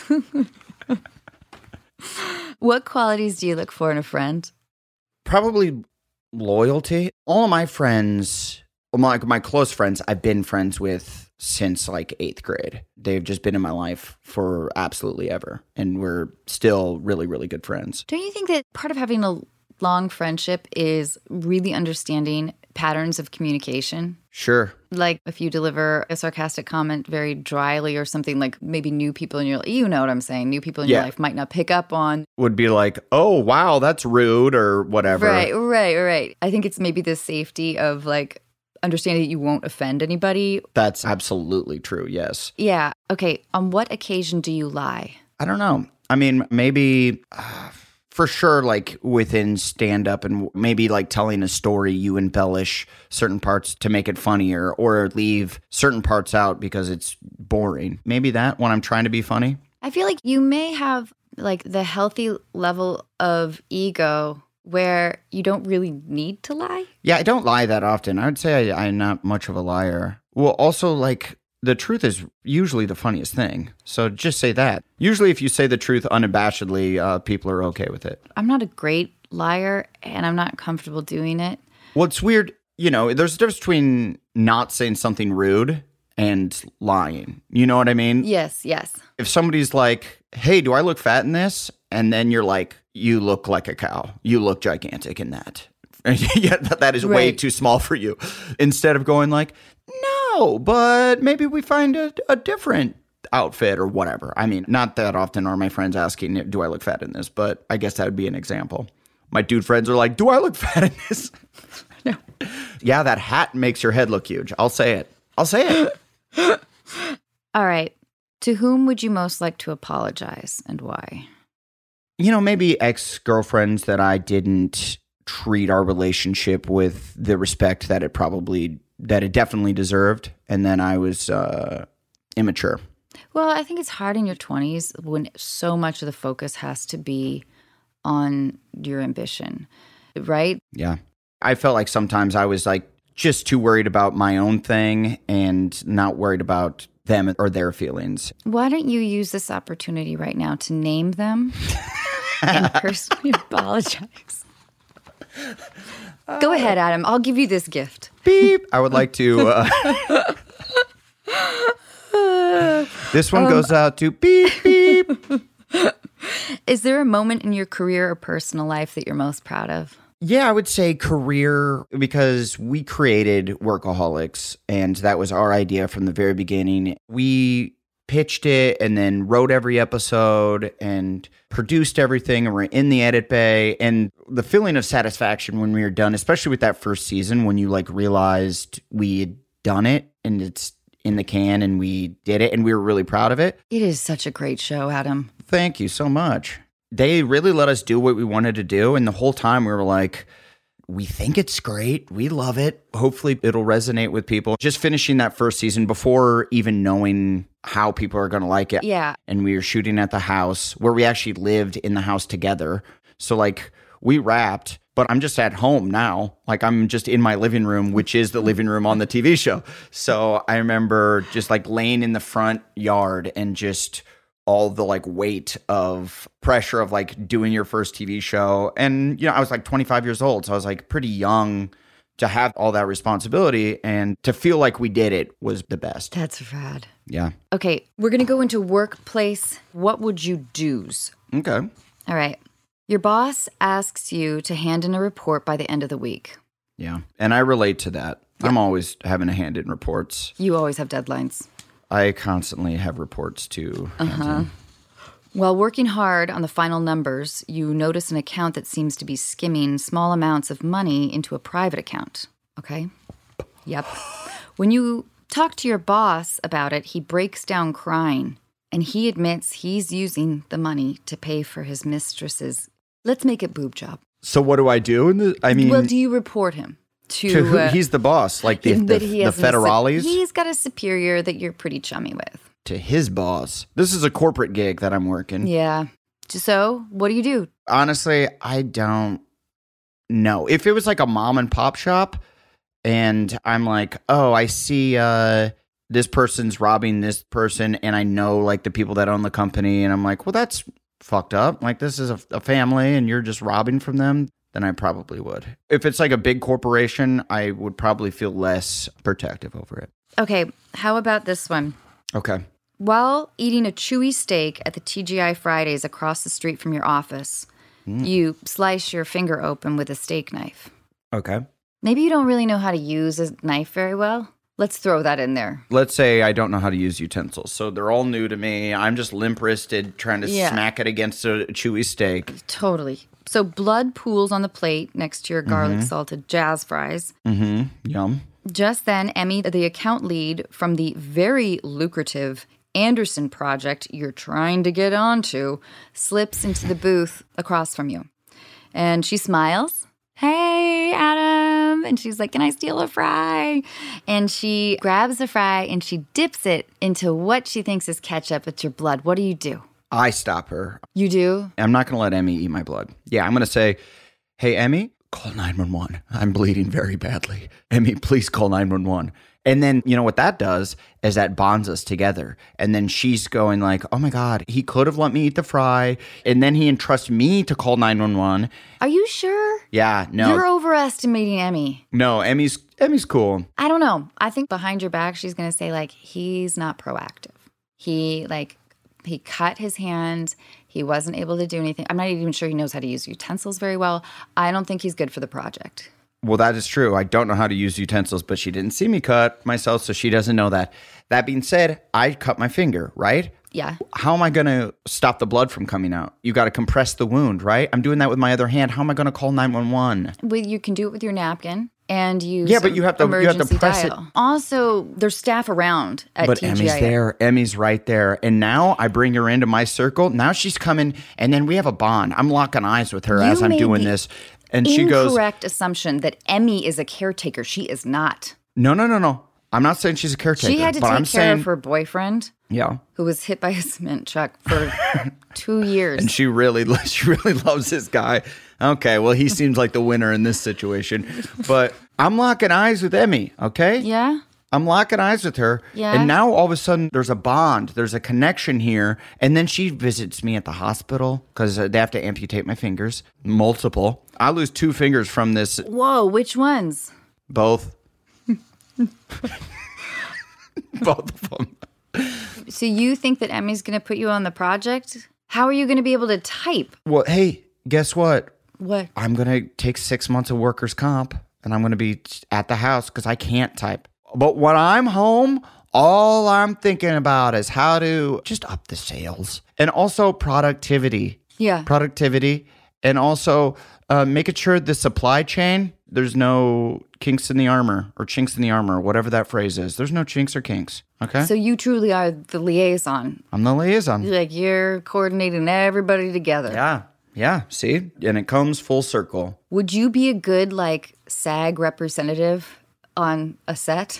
What qualities do you look for in a friend? Probably loyalty. All of my friends, my close friends, I've been friends with since like 8th grade. They've just been in my life for absolutely ever, and we're still really, really good friends. Don't you think that part of having a long friendship is really understanding patterns of communication. Sure. Like if you deliver a sarcastic comment very dryly or something, like maybe new people in your life, you know what I'm saying, new people in your life might not pick up on. Would be like, oh, wow, that's rude or whatever. Right. I think it's maybe the safety of like understanding that you won't offend anybody. That's absolutely true, yes. Yeah. Okay. On what occasion do you lie? I don't know. I mean, maybe... for sure, like within stand-up and maybe like telling a story, you embellish certain parts to make it funnier or leave certain parts out because it's boring. Maybe that when I'm trying to be funny. I feel like you may have like the healthy level of ego where you don't really need to lie. Yeah, I don't lie that often. I would say I'm not much of a liar. Well, also like... the truth is usually the funniest thing. So just say that. Usually if you say the truth unabashedly, people are okay with it. I'm not a great liar, and I'm not comfortable doing it. Well, it's weird. You know, there's a difference between not saying something rude and lying. You know what I mean? Yes. If somebody's like, hey, do I look fat in this? And then you're like, you look like a cow. You look gigantic in that. Yeah, that is way too small for you. Instead of going like, no, but maybe we find a different outfit or whatever. I mean, not that often are my friends asking, do I look fat in this? But I guess that would be an example. My dude friends are like, do I look fat in this? No. Yeah, that hat makes your head look huge. I'll say it. All right. To whom would you most like to apologize and why? You know, maybe ex-girlfriends that I didn't treat our relationship with the respect that it definitely deserved, and then I was immature. Well, I think it's hard in your 20s when so much of the focus has to be on your ambition, right? Yeah. I felt like sometimes I was like just too worried about my own thing and not worried about them or their feelings. Why don't you use this opportunity right now to name them and personally apologize? Go ahead, Adam. I'll give you this gift. Beep. I would like to... this one goes out to beep, beep. Is there a moment in your career or personal life that you're most proud of? Yeah, I would say career, because we created Workaholics, and that was our idea from the very beginning. We pitched it and then wrote every episode and produced everything, and we're in the edit bay. And the feeling of satisfaction when we were done, especially with that first season, when you like realized we had done it and it's in the can and we did it and we were really proud of it. It is such a great show, Adam. Thank you so much. They really let us do what we wanted to do. And the whole time we were like, we think it's great. We love it. Hopefully it'll resonate with people. Just finishing that first season before even knowing how people are going to like it. Yeah. And we were shooting at the house where we actually lived in the house together. So like we wrapped, but I'm just at home now. Like I'm just in my living room, which is the living room on the TV show. So I remember just like laying in the front yard and just all the like weight of pressure of like doing your first TV show. And, you know, I was like 25 years old. So I was like pretty young to have all that responsibility, and to feel like we did it was the best. That's rad. Yeah. Okay. We're going to go into workplace. What would you do's? Okay. All right. Your boss asks you to hand in a report by the end of the week. Yeah. And I relate to that. Yeah. I'm always having to hand in reports. You always have deadlines. I constantly have reports to hand in. While working hard on the final numbers, you notice an account that seems to be skimming small amounts of money into a private account. Okay? Yep. When you talk to your boss about it, he breaks down crying, and he admits he's using the money to pay for his mistress's, let's make it boob job. So what do I do? Well, do you report him? To who? He's the boss, like the federales? He's got a superior that you're pretty chummy with. To his boss. This is a corporate gig that I'm working. Yeah. So what do you do? Honestly, I don't know. If it was like a mom and pop shop and I'm like, oh, I see this person's robbing this person and I know like the people that own the company, and I'm like, well, that's fucked up. Like this is a family and you're just robbing from them, then I probably would. If it's like a big corporation, I would probably feel less protective over it. Okay. How about this one? Okay. While eating a chewy steak at the TGI Fridays across the street from your office, You slice your finger open with a steak knife. Okay. Maybe you don't really know how to use a knife very well. Let's throw that in there. Let's say I don't know how to use utensils. So they're all new to me. I'm just limp-wristed trying to smack it against a chewy steak. Totally. So blood pools on the plate next to your garlic salted jazz fries. Yum. Just then, Emmy, the account lead from the very lucrative Anderson project you're trying to get onto, slips into the booth across from you. And she smiles. Hey, Adam. And she's like, can I steal a fry? And she grabs the fry and she dips it into what she thinks is ketchup. It's your blood. What do? I stop her. You do? I'm not going to let Emmy eat my blood. Yeah, I'm going to say, hey, Emmy, call 911. I'm bleeding very badly. Emmy, please call 911. And then, you know what that does is that bonds us together. And then she's going like, oh my God, he could have let me eat the fry. And then he entrusts me to call 911. Are you sure? Yeah, no. You're overestimating Emmy. No, Emmy's cool. I don't know. I think behind your back, she's going to say like, he's not proactive. He cut his hand. He wasn't able to do anything. I'm not even sure he knows how to use utensils very well. I don't think he's good for the project. Well, that is true. I don't know how to use utensils, but she didn't see me cut myself, so she doesn't know that. That being said, I cut my finger, right? Yeah. How am I going to stop the blood from coming out? You got to compress the wound, right? I'm doing that with my other hand. How am I going to call 911? Well, you can do it with your napkin and use but you have to press dial. it. Also, there's staff around at But TGIF. Emmy's there. Emmy's right there. And now I bring her into my circle. Now she's coming, and then we have a bond. I'm locking eyes with her as I'm doing this. And she goes, incorrect assumption that Emmy is a caretaker. She is not. No. I'm not saying she's a caretaker. She had to take care of her boyfriend. Yeah. Who was hit by a cement truck for 2 years. And she really loves this guy. Okay, well, he seems like the winner in this situation. But I'm locking eyes with Emmy, okay? Yeah? I'm locking eyes with her. Yeah. And now all of a sudden there's a bond. There's a connection here. And then she visits me at the hospital because they have to amputate my fingers. Multiple. I lose 2 fingers from this. Whoa, which ones? Both. Both of them. So you think that Emmy's going to put you on the project? How are you going to be able to type? Well, hey, guess what? What? I'm going to take 6 months of workers' comp and I'm going to be at the house because I can't type. But when I'm home, all I'm thinking about is how to just up the sales and also productivity. Yeah. Productivity. And also making sure the supply chain, there's no kinks in the armor or chinks in the armor, whatever that phrase is. There's no chinks or kinks. Okay. So you truly are the liaison. I'm the liaison. You're coordinating everybody together. Yeah. See? And it comes full circle. Would you be a good, SAG representative on a set?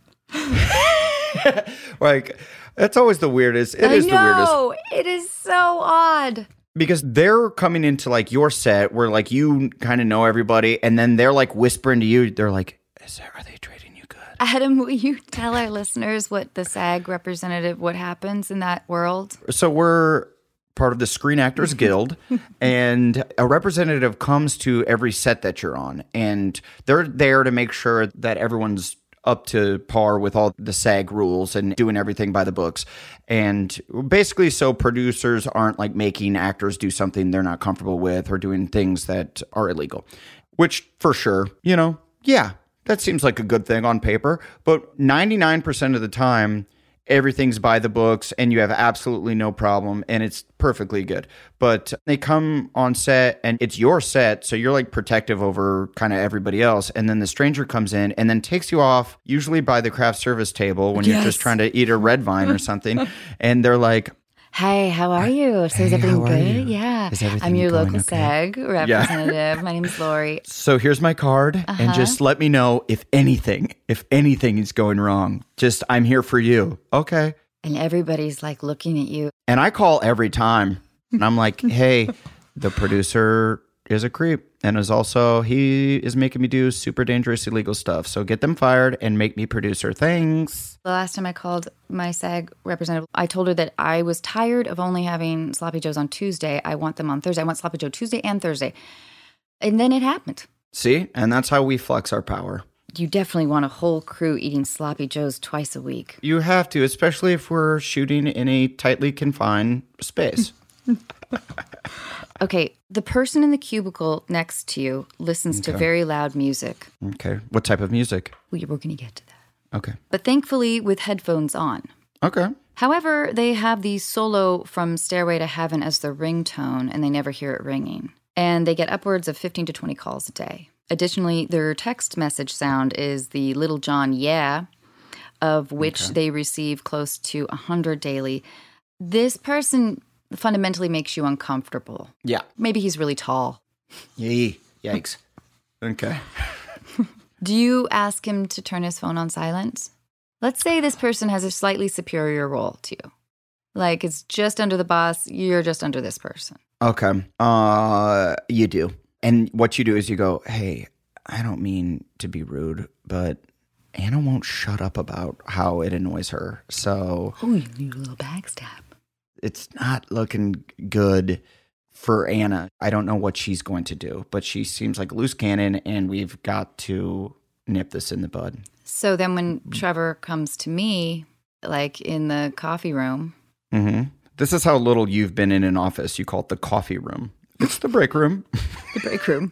That's always the weirdest. It is the weirdest. It is so odd. Because they're coming into your set where you kind of know everybody, and then they're whispering to you. They're like, "Are they treating you good?" Adam, will you tell our listeners what the SAG representative, what happens in that world? So we're part of the Screen Actors Guild, and a representative comes to every set that you're on, and they're there to make sure that everyone's up to par with all the SAG rules and doing everything by the books. And basically, so producers aren't making actors do something they're not comfortable with or doing things that are illegal, which for sure, yeah, that seems like a good thing on paper. But 99% of the time, everything's by the books and you have absolutely no problem and it's perfectly good. But they come on set and it's your set, so you're protective over kind of everybody else. And then the stranger comes in and then takes you off, usually by the craft service table when you're just trying to eat a red vine or something. And they're like, "Hey, how are you? So is everything good?" Yeah. Is everything I'm your going local okay? SAG representative. Yeah. My name's Lori. So here's my card, and just let me know if anything is going wrong. Just, I'm here for you. Okay. And everybody's looking at you. And I call every time, and I'm like, "Hey, the producer is a creep, and he is making me do super dangerous illegal stuff. So get them fired and make me producer. Thanks." The last time I called my SAG representative, I told her that I was tired of only having Sloppy Joes on Tuesday. I want them on Thursday. I want Sloppy Joe Tuesday and Thursday. And then it happened. See? And that's how we flex our power. You definitely want a whole crew eating Sloppy Joes twice a week. You have to, especially if we're shooting in a tightly confined space. Okay, the person in the cubicle next to you listens to very loud music. Okay. What type of music? We're going to get to that. Okay. But thankfully with headphones on. Okay. However, they have the solo from Stairway to Heaven as their ringtone, and they never hear it ringing. And they get upwards of 15 to 20 calls a day. Additionally, their text message sound is the Little John Yeah, of which they receive close to 100 daily. This person fundamentally makes you uncomfortable. Yeah. Maybe he's really tall. Yikes. Okay. Do you ask him to turn his phone on silent? Let's say this person has a slightly superior role to you. Like it's just under the boss, you're just under this person. Okay. You do. And what you do is you go, hey, I don't mean to be rude, but Anna won't shut up about how it annoys her. So Oh, you need a little backstab. it's not looking good for Anna. I don't know what she's going to do, but she seems like a loose cannon, and we've got to nip this in the bud. So then when Trevor comes to me, like in the coffee room. Mm-hmm. This is how little you've been in an office. You call it the coffee room. It's the break room. The break room.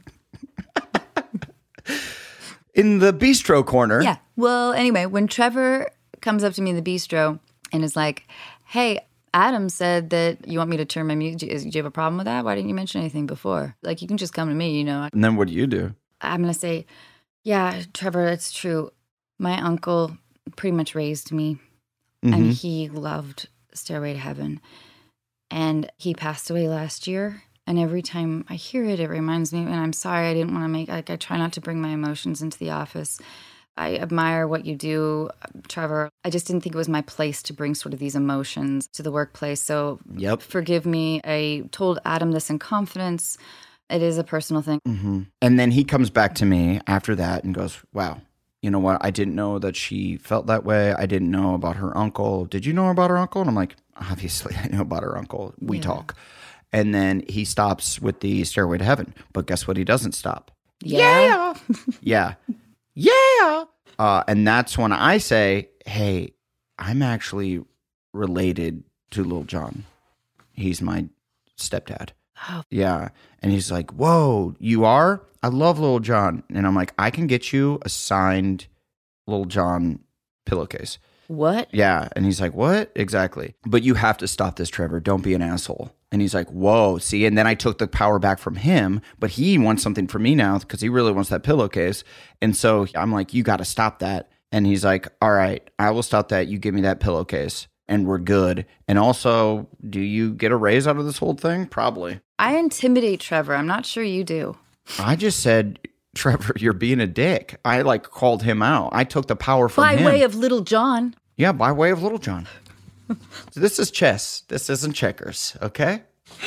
In the bistro corner. Yeah. Well, anyway, when Trevor comes up to me in the bistro and is like, hey, Adam said that you want me to turn my music. Do you have a problem with that? Why didn't you mention anything before? Like, you can just come to me, you know. And then what do you do? I'm going to say, yeah, Trevor, it's true. My uncle pretty much raised me, and he loved Stairway to Heaven. And he passed away last year. And every time I hear it, it reminds me, and I'm sorry, I didn't want to make, like, I try not to bring my emotions into the office. I admire what you do, Trevor. I just didn't think it was my place to bring sort of these emotions to the workplace. So forgive me. I told Adam this in confidence. It is a personal thing. Mm-hmm. And then he comes back to me after that and goes, wow, you know what? I didn't know that she felt that way. I didn't know about her uncle. Did you know about her uncle? And I'm like, obviously I know about her uncle. We talk. And then he stops with the Stairway to Heaven. But guess what? He doesn't stop. Yeah. Yeah. Yeah. And that's when I say, hey, I'm actually related to Lil Jon. He's my stepdad. Oh. Yeah. And he's like, whoa, you are? I love Lil Jon. And I'm like, I can get you a signed Lil Jon pillowcase. What? Yeah. And he's like, what? Exactly. But you have to stop this, Trevor. Don't be an asshole. And he's like, whoa, see? And then I took the power back from him, but he wants something from me now because he really wants that pillowcase. And so I'm like, you got to stop that. And he's like, all right, I will stop that. You give me that pillowcase and we're good. And also, do you get a raise out of this whole thing? Probably. I intimidate Trevor. I'm not sure you do. I just said, Trevor, you're being a dick. I like called him out. I took the power from him. By way of Little John. Yeah, by way of Little John. So this is chess. This isn't checkers, okay?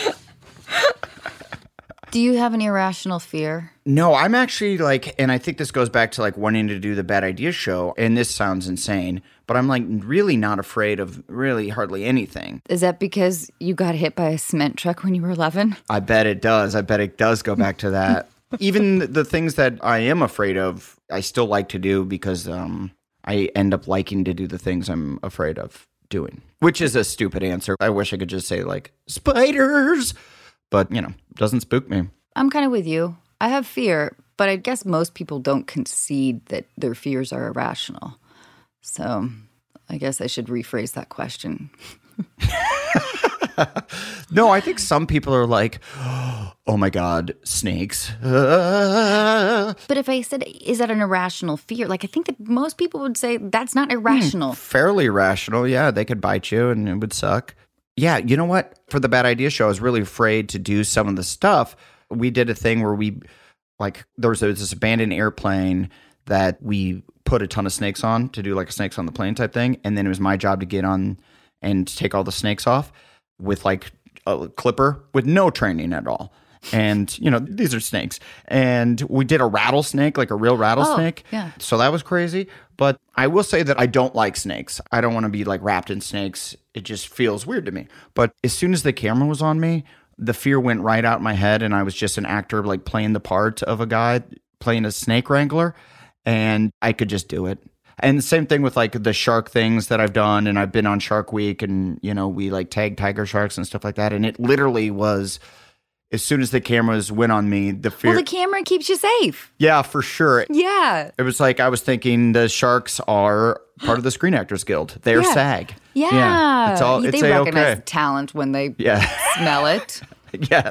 Do you have an irrational fear? No, I'm actually like, and I think this goes back to like wanting to do the Bad Ideas show, and this sounds insane, but I'm like really not afraid of really hardly anything. Is that because you got hit by a cement truck when you were 11? I bet it does. I bet it does go back to that. Even the things that I am afraid of, I still like to do because I end up liking to do the things I'm afraid of doing, which is a stupid answer. I wish I could just say like spiders, but you know, doesn't spook me. I'm kind of with you. I have fear, but I guess most people don't concede that their fears are irrational. So I guess I should rephrase that question. No, I think some people are like, oh my God, snakes. But if I said, is that an irrational fear? Like, I think that most people would say that's not irrational. Fairly rational. Yeah, they could bite you and it would suck. Yeah, you know what? For the Bad Idea show, I was really afraid to do some of the stuff. We did a thing where we, like, there was this abandoned airplane that we put a ton of snakes on to do like a snakes on the plane type thing. And then it was my job to get on and take all the snakes off with like a clipper with no training at all. And, you know, these are snakes. And we did a rattlesnake, like a real rattlesnake. Yeah. So that was crazy. But I will say that I don't like snakes. I don't want to be like wrapped in snakes. It just feels weird to me. But as soon as the camera was on me, the fear went right out my head. And I was just an actor like playing the part of a guy playing a snake wrangler. And I could just do it. And the same thing with like the shark things that I've done, and I've been on Shark Week, and we like tag tiger sharks and stuff like that. And it literally was, as soon as the cameras went on me, the fear. Well, the camera keeps you safe. Yeah, for sure. Yeah. It was like I was thinking the sharks are part of the Screen Actors Guild. They're SAG. Yeah. It's all. It's they recognize okay. talent when they Yeah. smell it. Yeah.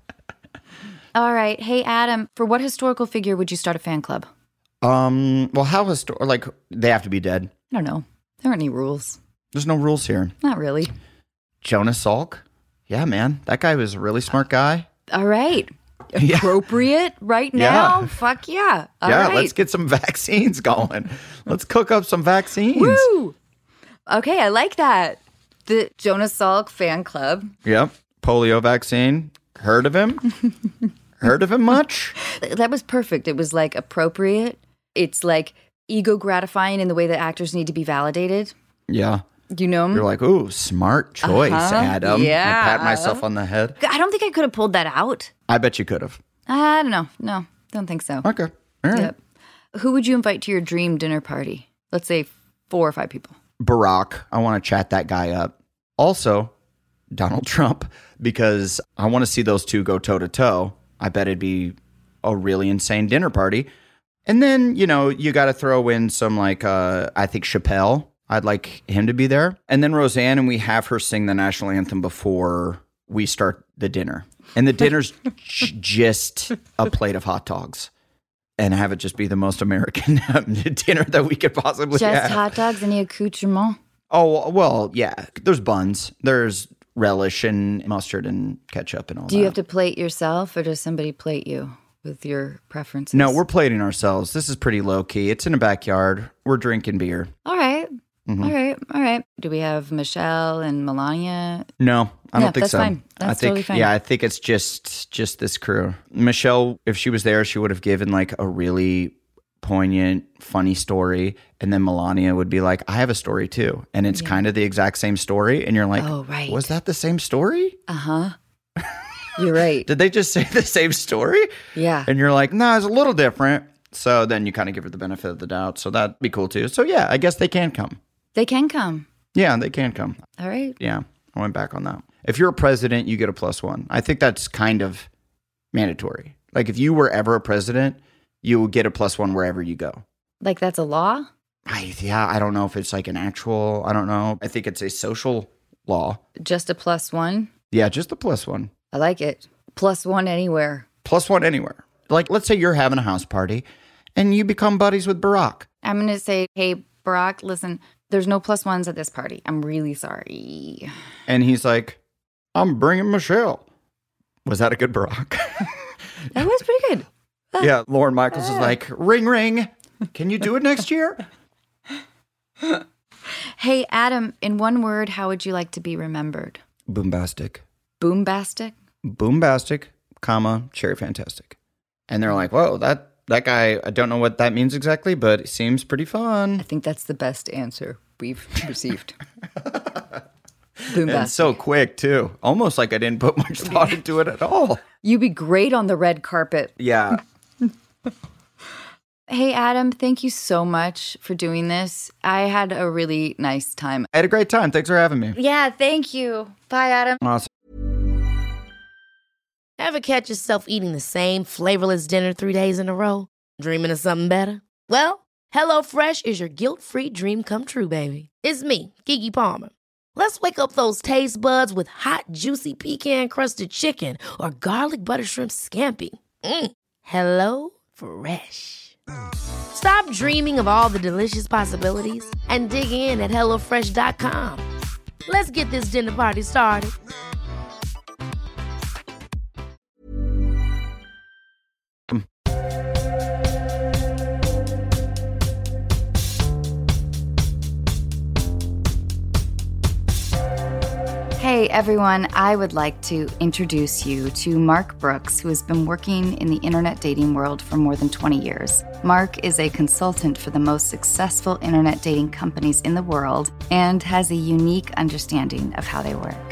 All right. Hey, Adam, for what historical figure would you start a fan club? Well, how like they have to be dead? I don't know. There aren't any rules. There's no rules here. Not really. Jonas Salk? Yeah, man. That guy was a really smart guy. All right. Appropriate right now? Fuck yeah. All right. Let's get some vaccines going. Let's cook up some vaccines. Woo! Okay, I like that. The Jonas Salk fan club. Yep. Polio vaccine. Heard of him? Heard of him much? That was perfect. It was like appropriate. It's like ego gratifying in the way that actors need to be validated. Yeah. You know him? You're like, ooh, smart choice, Adam. Yeah. I pat myself on the head. I don't think I could have pulled that out. I bet you could have. I don't know. No, don't think so. Okay. All right. Yep. Who would you invite to your dream dinner party? Let's say 4 or 5 people. Barack. I want to chat that guy up. Also, Donald Trump, because I want to see those two go toe to toe. I bet it'd be a really insane dinner party. And then, you got to throw in some like, I think Chappelle. I'd like him to be there. And then Roseanne, and we have her sing the national anthem before we start the dinner. And the dinner's just a plate of hot dogs. And have it just be the most American dinner that we could possibly have. Just hot dogs, any accoutrement? Oh, well, yeah. There's buns. There's relish and mustard and ketchup and all that. Do you have to plate yourself, or does somebody plate you with your preferences? No, we're plating ourselves. This is pretty low key. It's in a backyard. We're drinking beer. All right. Mm-hmm. All right. Do we have Michelle and Melania? No, I don't think that's so. Fine. That's totally fine. Yeah, I think it's just this crew. Michelle, if she was there, she would have given like a really poignant, funny story. And then Melania would be like, I have a story too. And it's kind of the exact same story. And you're like, oh, right. Was that the same story? Uh-huh. You're right. Did they just say the same story? Yeah. And you're like, no, it's a little different. So then you kind of give her the benefit of the doubt. So that'd be cool too. So yeah, I guess they can come. They can come. Yeah, they can come. All right. Yeah, I went back on that. If you're a president, you get a +1. I think that's kind of mandatory. Like if you were ever a president, you would get a +1 wherever you go. Like that's a law? I don't know if it's like an actual, I don't know. I think it's a social law. Just a +1? Yeah, just a +1. I like it. +1 anywhere. +1 anywhere. Like let's say you're having a house party and you become buddies with Barack. I'm going to say, hey, Barack, listen, there's no +1s at this party. I'm really sorry. And he's like, I'm bringing Michelle. Was that a good Barack? That was pretty good. Yeah, Lorne Michaels is like, ring, ring. Can you do it next year? Hey, Adam, in one word, how would you like to be remembered? Boombastic. Boombastic? Boombastic, cherry fantastic. And they're like, whoa, that guy, I don't know what that means exactly, but it seems pretty fun. I think that's the best answer we've received. Boombastic. And so quick, too. Almost like I didn't put much thought into it at all. You'd be great on the red carpet. Yeah. Hey, Adam, thank you so much for doing this. I had a really nice time. I had a great time. Thanks for having me. Yeah, thank you. Bye, Adam. Awesome. Ever catch yourself eating the same flavorless dinner 3 days in a row? Dreaming of something better? Well, HelloFresh is your guilt-free dream come true, baby. It's me, Keke Palmer. Let's wake up those taste buds with hot, juicy pecan-crusted chicken or garlic butter shrimp scampi. HelloFresh. Stop dreaming of all the delicious possibilities and dig in at HelloFresh.com. Let's get this dinner party started. Hey everyone, I would like to introduce you to Mark Brooks, who has been working in the internet dating world for more than 20 years. Mark is a consultant for the most successful internet dating companies in the world and has a unique understanding of how they work.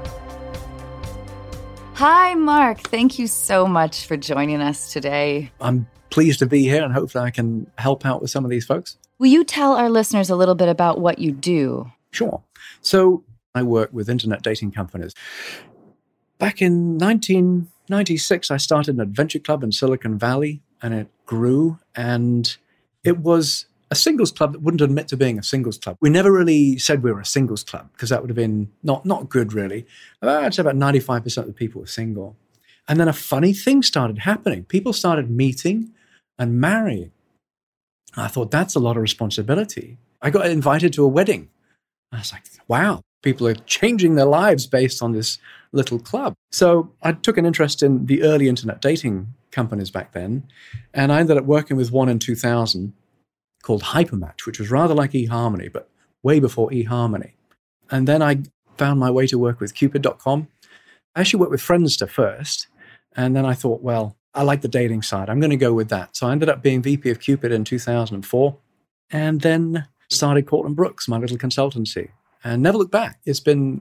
Hi, Mark. Thank you so much for joining us today. I'm pleased to be here and hopefully I can help out with some of these folks. Will you tell our listeners a little bit about what you do? Sure. So I work with internet dating companies. Back in 1996, I started an adventure club in Silicon Valley, and it grew, and it was a singles club that wouldn't admit to being a singles club. We never really said we were a singles club because that would have been not good, really. I'd say about 95% of the people were single. And then a funny thing started happening. People started meeting and marrying. I thought, that's a lot of responsibility. I got invited to a wedding. I was like, wow, people are changing their lives based on this little club. So I took an interest in the early internet dating companies back then, and I ended up working with one in 2000 called Hypermatch, which was rather like eHarmony, but way before eHarmony. And then I found my way to work with Cupid.com. I actually worked with Friendster first, and then I thought, well, I like the dating side. I'm going to go with that. So I ended up being VP of Cupid in 2004, and then started Courtland Brooks, my little consultancy, and never looked back. It's been,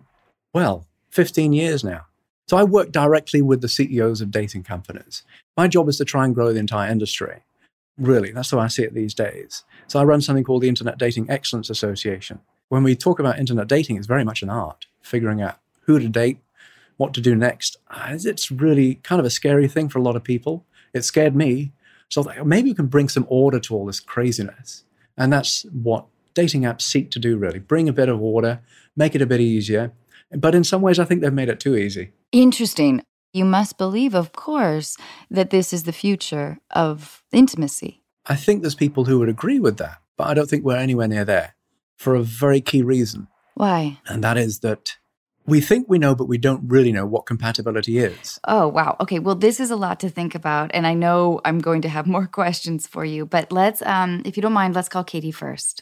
15 years now. So I work directly with the CEOs of dating companies. My job is to try and grow the entire industry. Really, that's how I see it these days. So I run something called the Internet Dating Excellence Association. When we talk about internet dating, it's very much an art, figuring out who to date, what to do next. It's really kind of a scary thing for a lot of people. It scared me. So maybe you can bring some order to all this craziness. And that's what dating apps seek to do, really. Bring a bit of order, make it a bit easier. But in some ways, I think they've made it too easy. Interesting. You must believe, of course, that this is the future of intimacy. I think there's people who would agree with that, but I don't think we're anywhere near there for a very key reason. Why? And that is that we think we know, but we don't really know what compatibility is. Oh, wow. Okay, well, this is a lot to think about, and I know I'm going to have more questions for you, but let's, if you don't mind, let's call Katie first.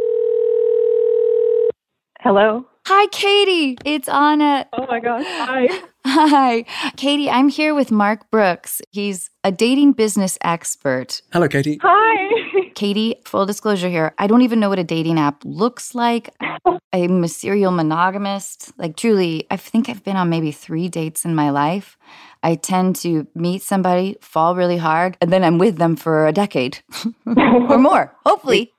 Hello. Hi, Katie. It's Anna. Oh my gosh. Hi. Hi. Katie, I'm here with Mark Brooks. He's a dating business expert. Hello, Katie. Hi. Katie, full disclosure here, I don't even know what a dating app looks like. I'm a serial monogamist. Like, truly, I think I've been on maybe 3 dates in my life. I tend to meet somebody, fall really hard, and then I'm with them for a decade or more, hopefully.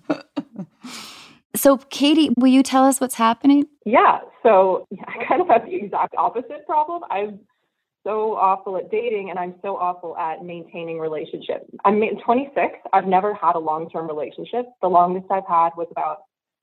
So, Katie, will you tell us what's happening? Yeah. So I kind of have the exact opposite problem. I'm so awful at dating, and I'm so awful at maintaining relationships. I'm 26. I've never had a long-term relationship. The longest I've had was about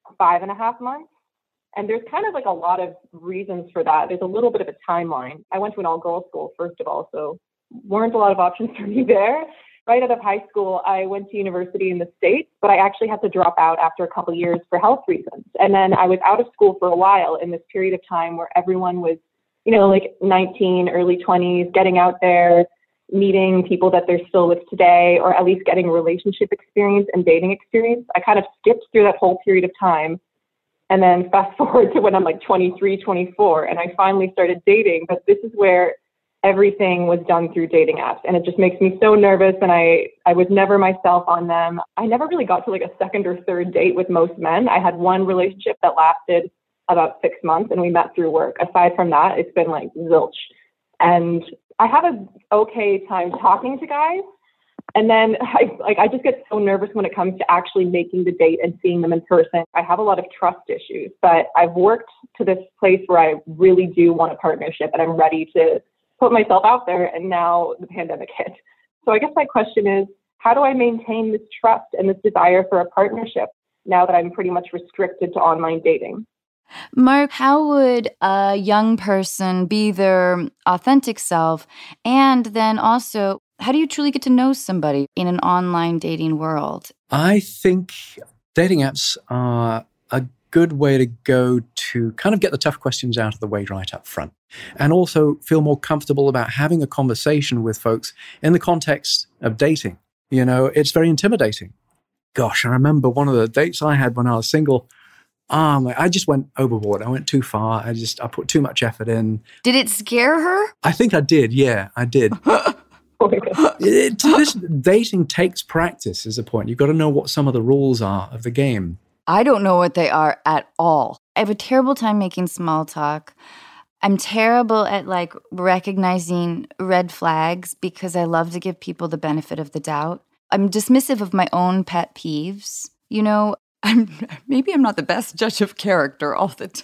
5.5 months. And there's kind of like a lot of reasons for that. There's a little bit of a timeline. I went to an all-girls school, first of all, so weren't a lot of options for me there. Right out of high school, I went to university in the States, but I actually had to drop out after a couple of years for health reasons. And then I was out of school for a while in this period of time where everyone was, like 19, early 20s, getting out there, meeting people that they're still with today, or at least getting relationship experience and dating experience. I kind of skipped through that whole period of time. And then fast forward to when I'm like 23, 24, and I finally started dating. But this is where everything was done through dating apps. And it just makes me so nervous. And I was never myself on them. I never really got to like a second or third date with most men. I had one relationship that lasted about 6 months, and we met through work. Aside from that, it's been like zilch. And I have an okay time talking to guys. And then I just get so nervous when it comes to actually making the date and seeing them in person. I have a lot of trust issues, but I've worked to this place where I really do want a partnership, and I'm ready to put myself out there, and now the pandemic hit. So I guess my question is, how do I maintain this trust and this desire for a partnership now that I'm pretty much restricted to online dating? Mark, how would a young person be their authentic self? And then also, how do you truly get to know somebody in an online dating world? I think dating apps are a good way to go to kind of get the tough questions out of the way right up front, and also feel more comfortable about having a conversation with folks in the context of dating. It's very intimidating. Gosh, I remember one of the dates I had when I was single. I just went overboard. I went too far. I put too much effort in. Did it scare her? I think I did. Yeah, I did. Dating takes practice is the point. You've got to know what some of the rules are of the game. I don't know what they are at all. I have a terrible time making small talk. I'm terrible at recognizing red flags because I love to give people the benefit of the doubt. I'm dismissive of my own pet peeves. maybe I'm not the best judge of character all the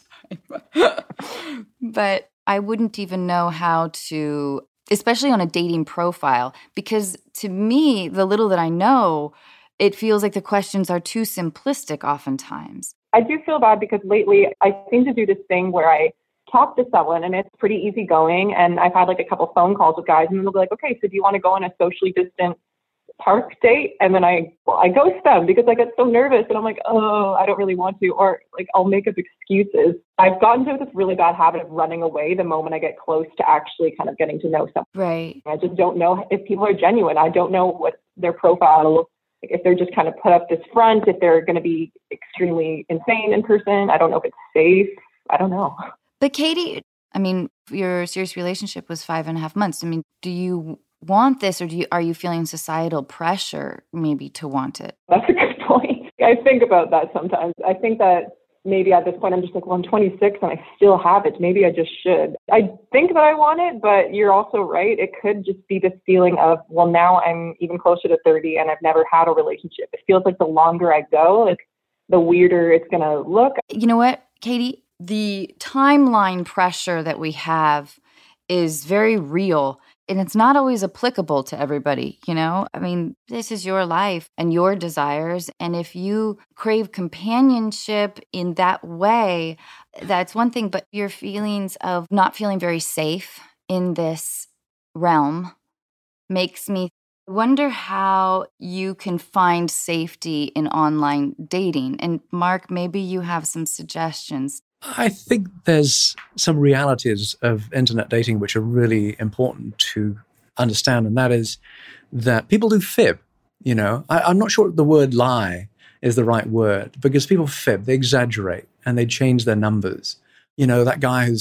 time, but I wouldn't even know how to, especially on a dating profile, because to me, the little that I know, it feels like the questions are too simplistic oftentimes. I do feel bad because lately I seem to do this thing where I talk to someone and it's pretty easygoing. And I've had like a couple phone calls with guys and they'll be like, okay, so do you want to go on a socially distant park date? And then I ghost them because I get so nervous and I'm like, oh, I don't really want to, or like I'll make up excuses. I've gotten into this really bad habit of running away the moment I get close to actually kind of getting to know someone. Right. I just don't know if people are genuine. I don't know what their profile, if they're just kind of put up this front, if they're going to be extremely insane in person. I don't know if it's safe. I don't know. But Katie, I mean, your serious relationship was 5.5 months. I mean, do you want this, or are you feeling societal pressure maybe to want it? That's a good point. I think about that sometimes. I think that maybe at this point I'm just like, well, I'm 26 and I still have it. Maybe I just should. I think that I want it, but you're also right. It could just be this feeling of, well, now I'm even closer to 30 and I've never had a relationship. It feels like the longer I go, like the weirder it's going to look. You know what, Katie? The timeline pressure that we have is very real. And it's not always applicable to everybody, I mean, this is your life and your desires. And if you crave companionship in that way, that's one thing. But your feelings of not feeling very safe in this realm makes me wonder how you can find safety in online dating. And Mark, maybe you have some suggestions. I think there's some realities of internet dating which are really important to understand, and that is that people do fib. I'm not sure the word lie is the right word, because people fib, they exaggerate, and they change their numbers. That guy who's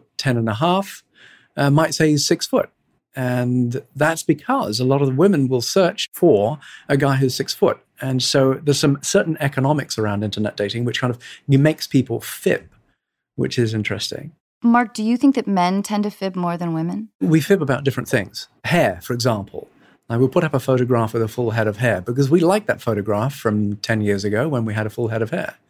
5'10.5" might say he's 6 foot. And that's because a lot of the women will search for a guy who's 6 foot. And so there's some certain economics around internet dating which kind of makes people fib, which is interesting. Mark, do you think that men tend to fib more than women? We fib about different things. Hair, for example. We'll put up a photograph with a full head of hair because we like that photograph from 10 years ago when we had a full head of hair.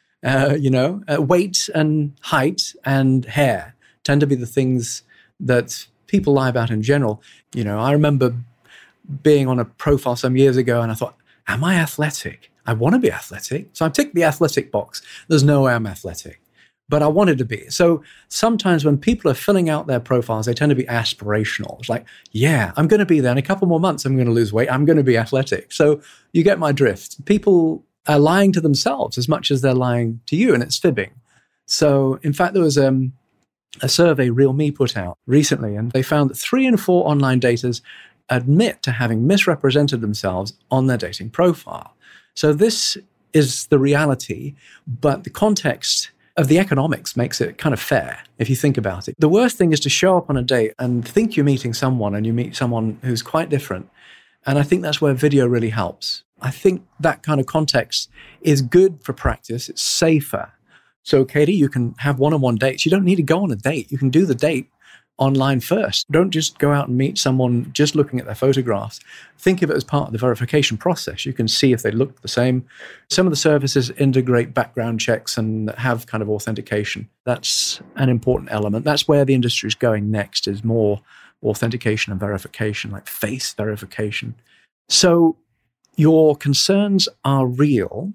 Weight and height and hair tend to be the things that people lie about in general. I remember being on a profile some years ago and I thought, am I athletic? I want to be athletic. So I ticked the athletic box. There's no way I'm athletic. But I wanted to be. So sometimes when people are filling out their profiles, they tend to be aspirational. It's like, yeah, I'm going to be there. In a couple more months, I'm going to lose weight. I'm going to be athletic. So you get my drift. People are lying to themselves as much as they're lying to you, and it's fibbing. So in fact, there was a survey RealMe put out recently, and they found that 3 in 4 online daters admit to having misrepresented themselves on their dating profile. So this is the reality, but the context of the economics makes it kind of fair, if you think about it. The worst thing is to show up on a date and think you're meeting someone and you meet someone who's quite different. And I think that's where video really helps. I think that kind of context is good for practice. It's safer. So, Katie, you can have one-on-one dates. You don't need to go on a date. You can do the date online first. Don't just go out and meet someone just looking at their photographs. Think of it as part of the verification process. You can see if they look the same. Some of the services integrate background checks and have kind of authentication. That's an important element. That's where the industry is going next, is more authentication and verification, like face verification. So your concerns are real,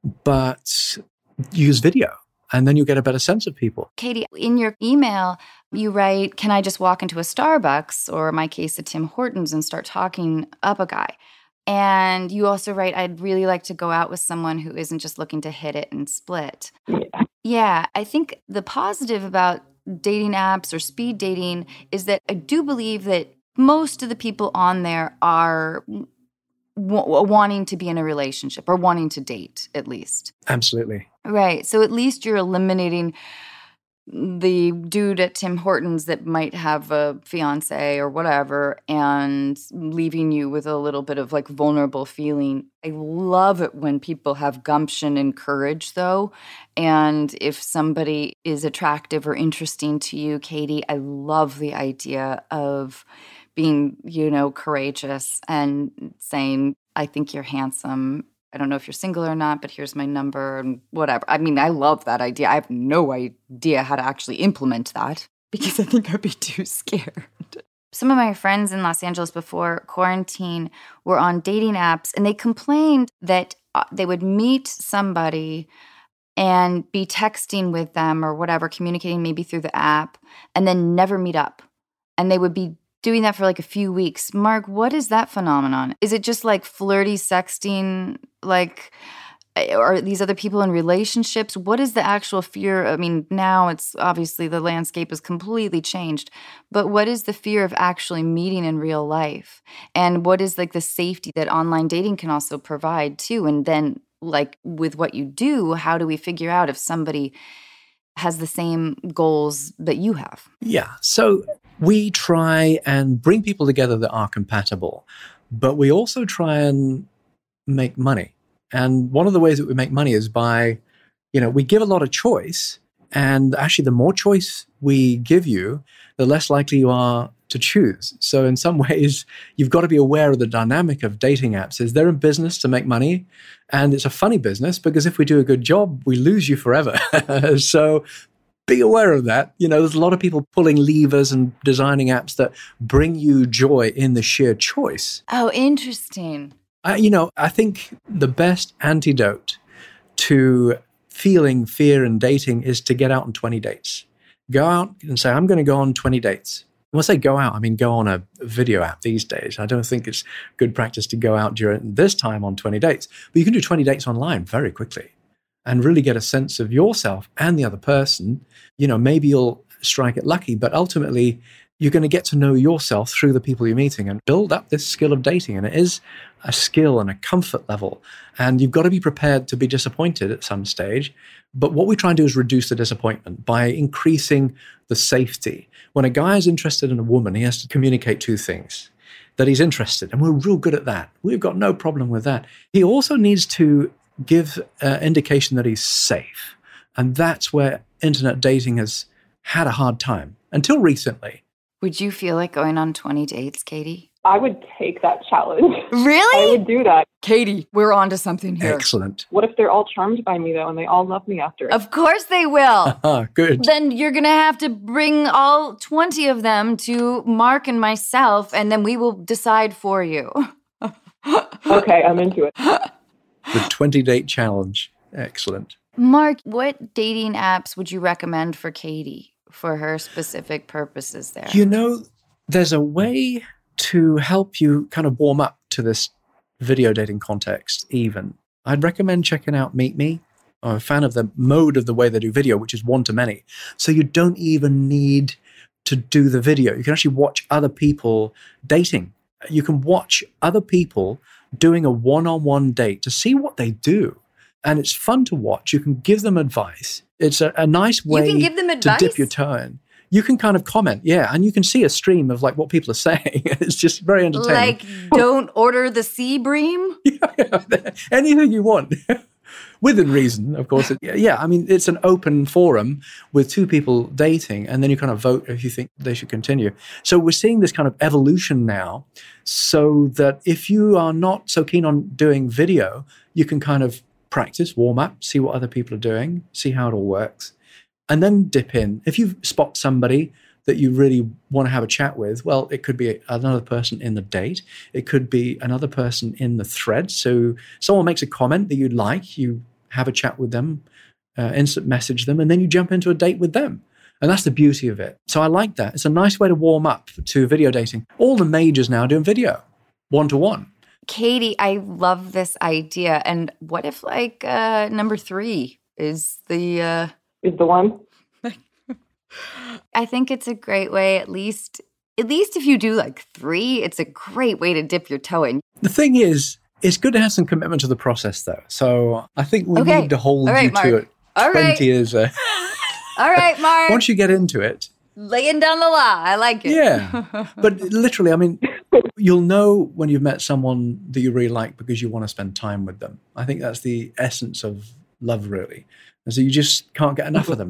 but use video. And then you get a better sense of people. Katie, in your email, you write, can I just walk into a Starbucks, or in my case, a Tim Hortons, and start talking up a guy? And you also write, I'd really like to go out with someone who isn't just looking to hit it and split. Yeah, I think the positive about dating apps or speed dating is that I do believe that most of the people on there are wanting to be in a relationship or wanting to date, at least. Absolutely. Right. So at least you're eliminating the dude at Tim Hortons that might have a fiance or whatever and leaving you with a little bit of like vulnerable feeling. I love it when people have gumption and courage, though. And if somebody is attractive or interesting to you, Katie, I love the idea of being, courageous and saying, I think you're handsome I don't know if you're single or not, but here's my number and whatever. I mean, I love that idea. I have no idea how to actually implement that because I think I'd be too scared. Some of my friends in Los Angeles before quarantine were on dating apps, and they complained that they would meet somebody and be texting with them or whatever, communicating maybe through the app, and then never meet up. And they would be doing that for like a few weeks. Mark, what is that phenomenon? Is it just like flirty sexting, like, are these other people in relationships? What is the actual fear? I mean, now it's obviously the landscape has completely changed, but what is the fear of actually meeting in real life? And what is like the safety that online dating can also provide too? And then like with what you do, how do we figure out if somebody has the same goals that you have? Yeah. So we try and bring people together that are compatible, but we also try and make money. And one of the ways that we make money is by, we give a lot of choice. And actually, the more choice we give you, the less likely you are to choose. So in some ways, you've got to be aware of the dynamic of dating apps. Is they're in business to make money. And it's a funny business because if we do a good job, we lose you forever. So be aware of that. There's a lot of people pulling levers and designing apps that bring you joy in the sheer choice. Oh, interesting. I think the best antidote to feeling fear in dating is to get out on 20 dates. Go out and say, I'm going to go on 20 dates. When I say go out, I mean go on a video app these days. I don't think it's good practice to go out during this time on 20 dates. But you can do 20 dates online very quickly and really get a sense of yourself and the other person. Maybe you'll strike it lucky, but ultimately you're going to get to know yourself through the people you're meeting and build up this skill of dating. And it is a skill and a comfort level. And you've got to be prepared to be disappointed at some stage. But what we try and do is reduce the disappointment by increasing the safety. When a guy is interested in a woman, he has to communicate two things: that he's interested, and we're real good at that. We've got no problem with that. He also needs to give indication that he's safe. And that's where internet dating has had a hard time until recently. Would you feel like going on 20 dates, Katie? I would take that challenge. Really? I would do that. Katie, we're on to something here. Excellent. What if they're all charmed by me, though, and they all love me after it? Of course they will. Good. Then you're going to have to bring all 20 of them to Mark and myself, and then we will decide for you. Okay, I'm into it. The 20-date challenge. Excellent. Mark, what dating apps would you recommend for Katie for her specific purposes there? There's a way to help you kind of warm up to this video dating context even. I'd recommend checking out Meet Me. I'm a fan of the mode of the way they do video, which is one-to-many. So you don't even need to do the video. You can actually watch other people dating. You can watch other people doing a one-on-one date to see what they do. And it's fun to watch. You can give them advice. It's a nice way you can give them advice? to dip your toe in. You can kind of comment, yeah, and you can see a stream of like what people are saying. It's just very entertaining. Like, don't order the sea bream? Yeah, anything you want. Within reason, of course. It's an open forum with two people dating, and then you kind of vote if you think they should continue. So we're seeing this kind of evolution now, so that if you are not so keen on doing video, you can kind of practice, warm up, see what other people are doing, see how it all works, and then dip in. If you spot somebody that you really want to have a chat with, well, it could be another person in the date. It could be another person in the thread. So someone makes a comment that you like, you have a chat with them, instant message them, and then you jump into a date with them. And that's the beauty of it. So I like that. It's a nice way to warm up to video dating. All the majors now are doing video, one-to-one. Katie, I love this idea. And what if like number 3 is the... Is the one? I think it's a great way, at least if you do like 3, it's a great way to dip your toe in. The thing is, it's good to have some commitment to the process, though. So I think we need to hold you to it. 20 is a... All right, Mark. Once you get into it... Laying down the law. I like it. Yeah. But literally, I mean, you'll know when you've met someone that you really like because you want to spend time with them. I think that's the essence of love, really. And so you just can't get enough of them.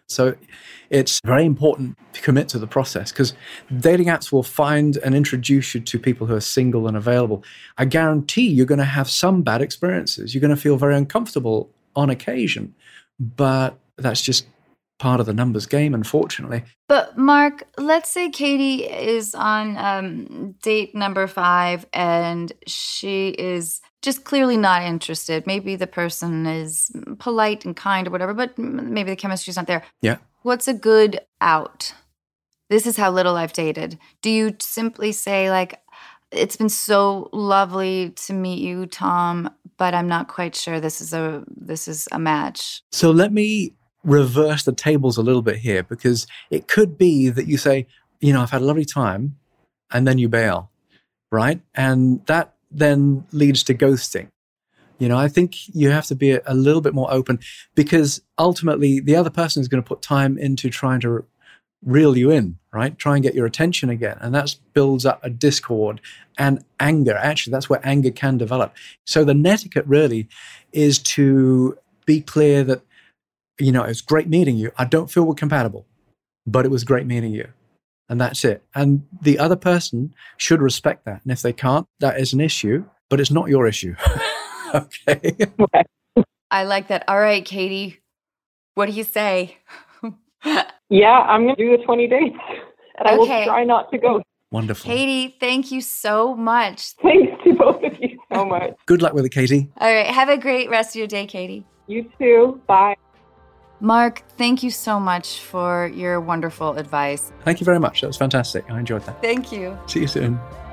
So it's very important to commit to the process, because dating apps will find and introduce you to people who are single and available. I guarantee you're going to have some bad experiences. You're going to feel very uncomfortable on occasion, but that's just part of the numbers game, unfortunately. But Mark, let's say Katie is on date number 5 and she is just clearly not interested. Maybe the person is polite and kind or whatever, but maybe the chemistry's not there. Yeah. What's a good out? This is how little I've dated. Do you simply say, like, it's been so lovely to meet you, Tom, but I'm not quite sure this is a match? So let me reverse the tables a little bit here, because it could be that you say, I've had a lovely time, and then you bail, right? And that then leads to ghosting. I think you have to be a little bit more open, because ultimately the other person is going to put time into trying to reel you in, right? Try and get your attention again. And that builds up a discord and anger. Actually, that's where anger can develop. So the netiquette really is to be clear that, it was great meeting you. I don't feel we're compatible, but it was great meeting you. And that's it. And the other person should respect that. And if they can't, that is an issue, but it's not your issue. Okay. I like that. All right, Katie, what do you say? Yeah, I'm going to do the 20 days. And I will try not to go. Wonderful. Katie, thank you so much. Thanks to both of you so much. Good luck with it, Katie. All right. Have a great rest of your day, Katie. You too. Bye. Mark, thank you so much for your wonderful advice. Thank you very much. That was fantastic. I enjoyed that. Thank you. See you soon.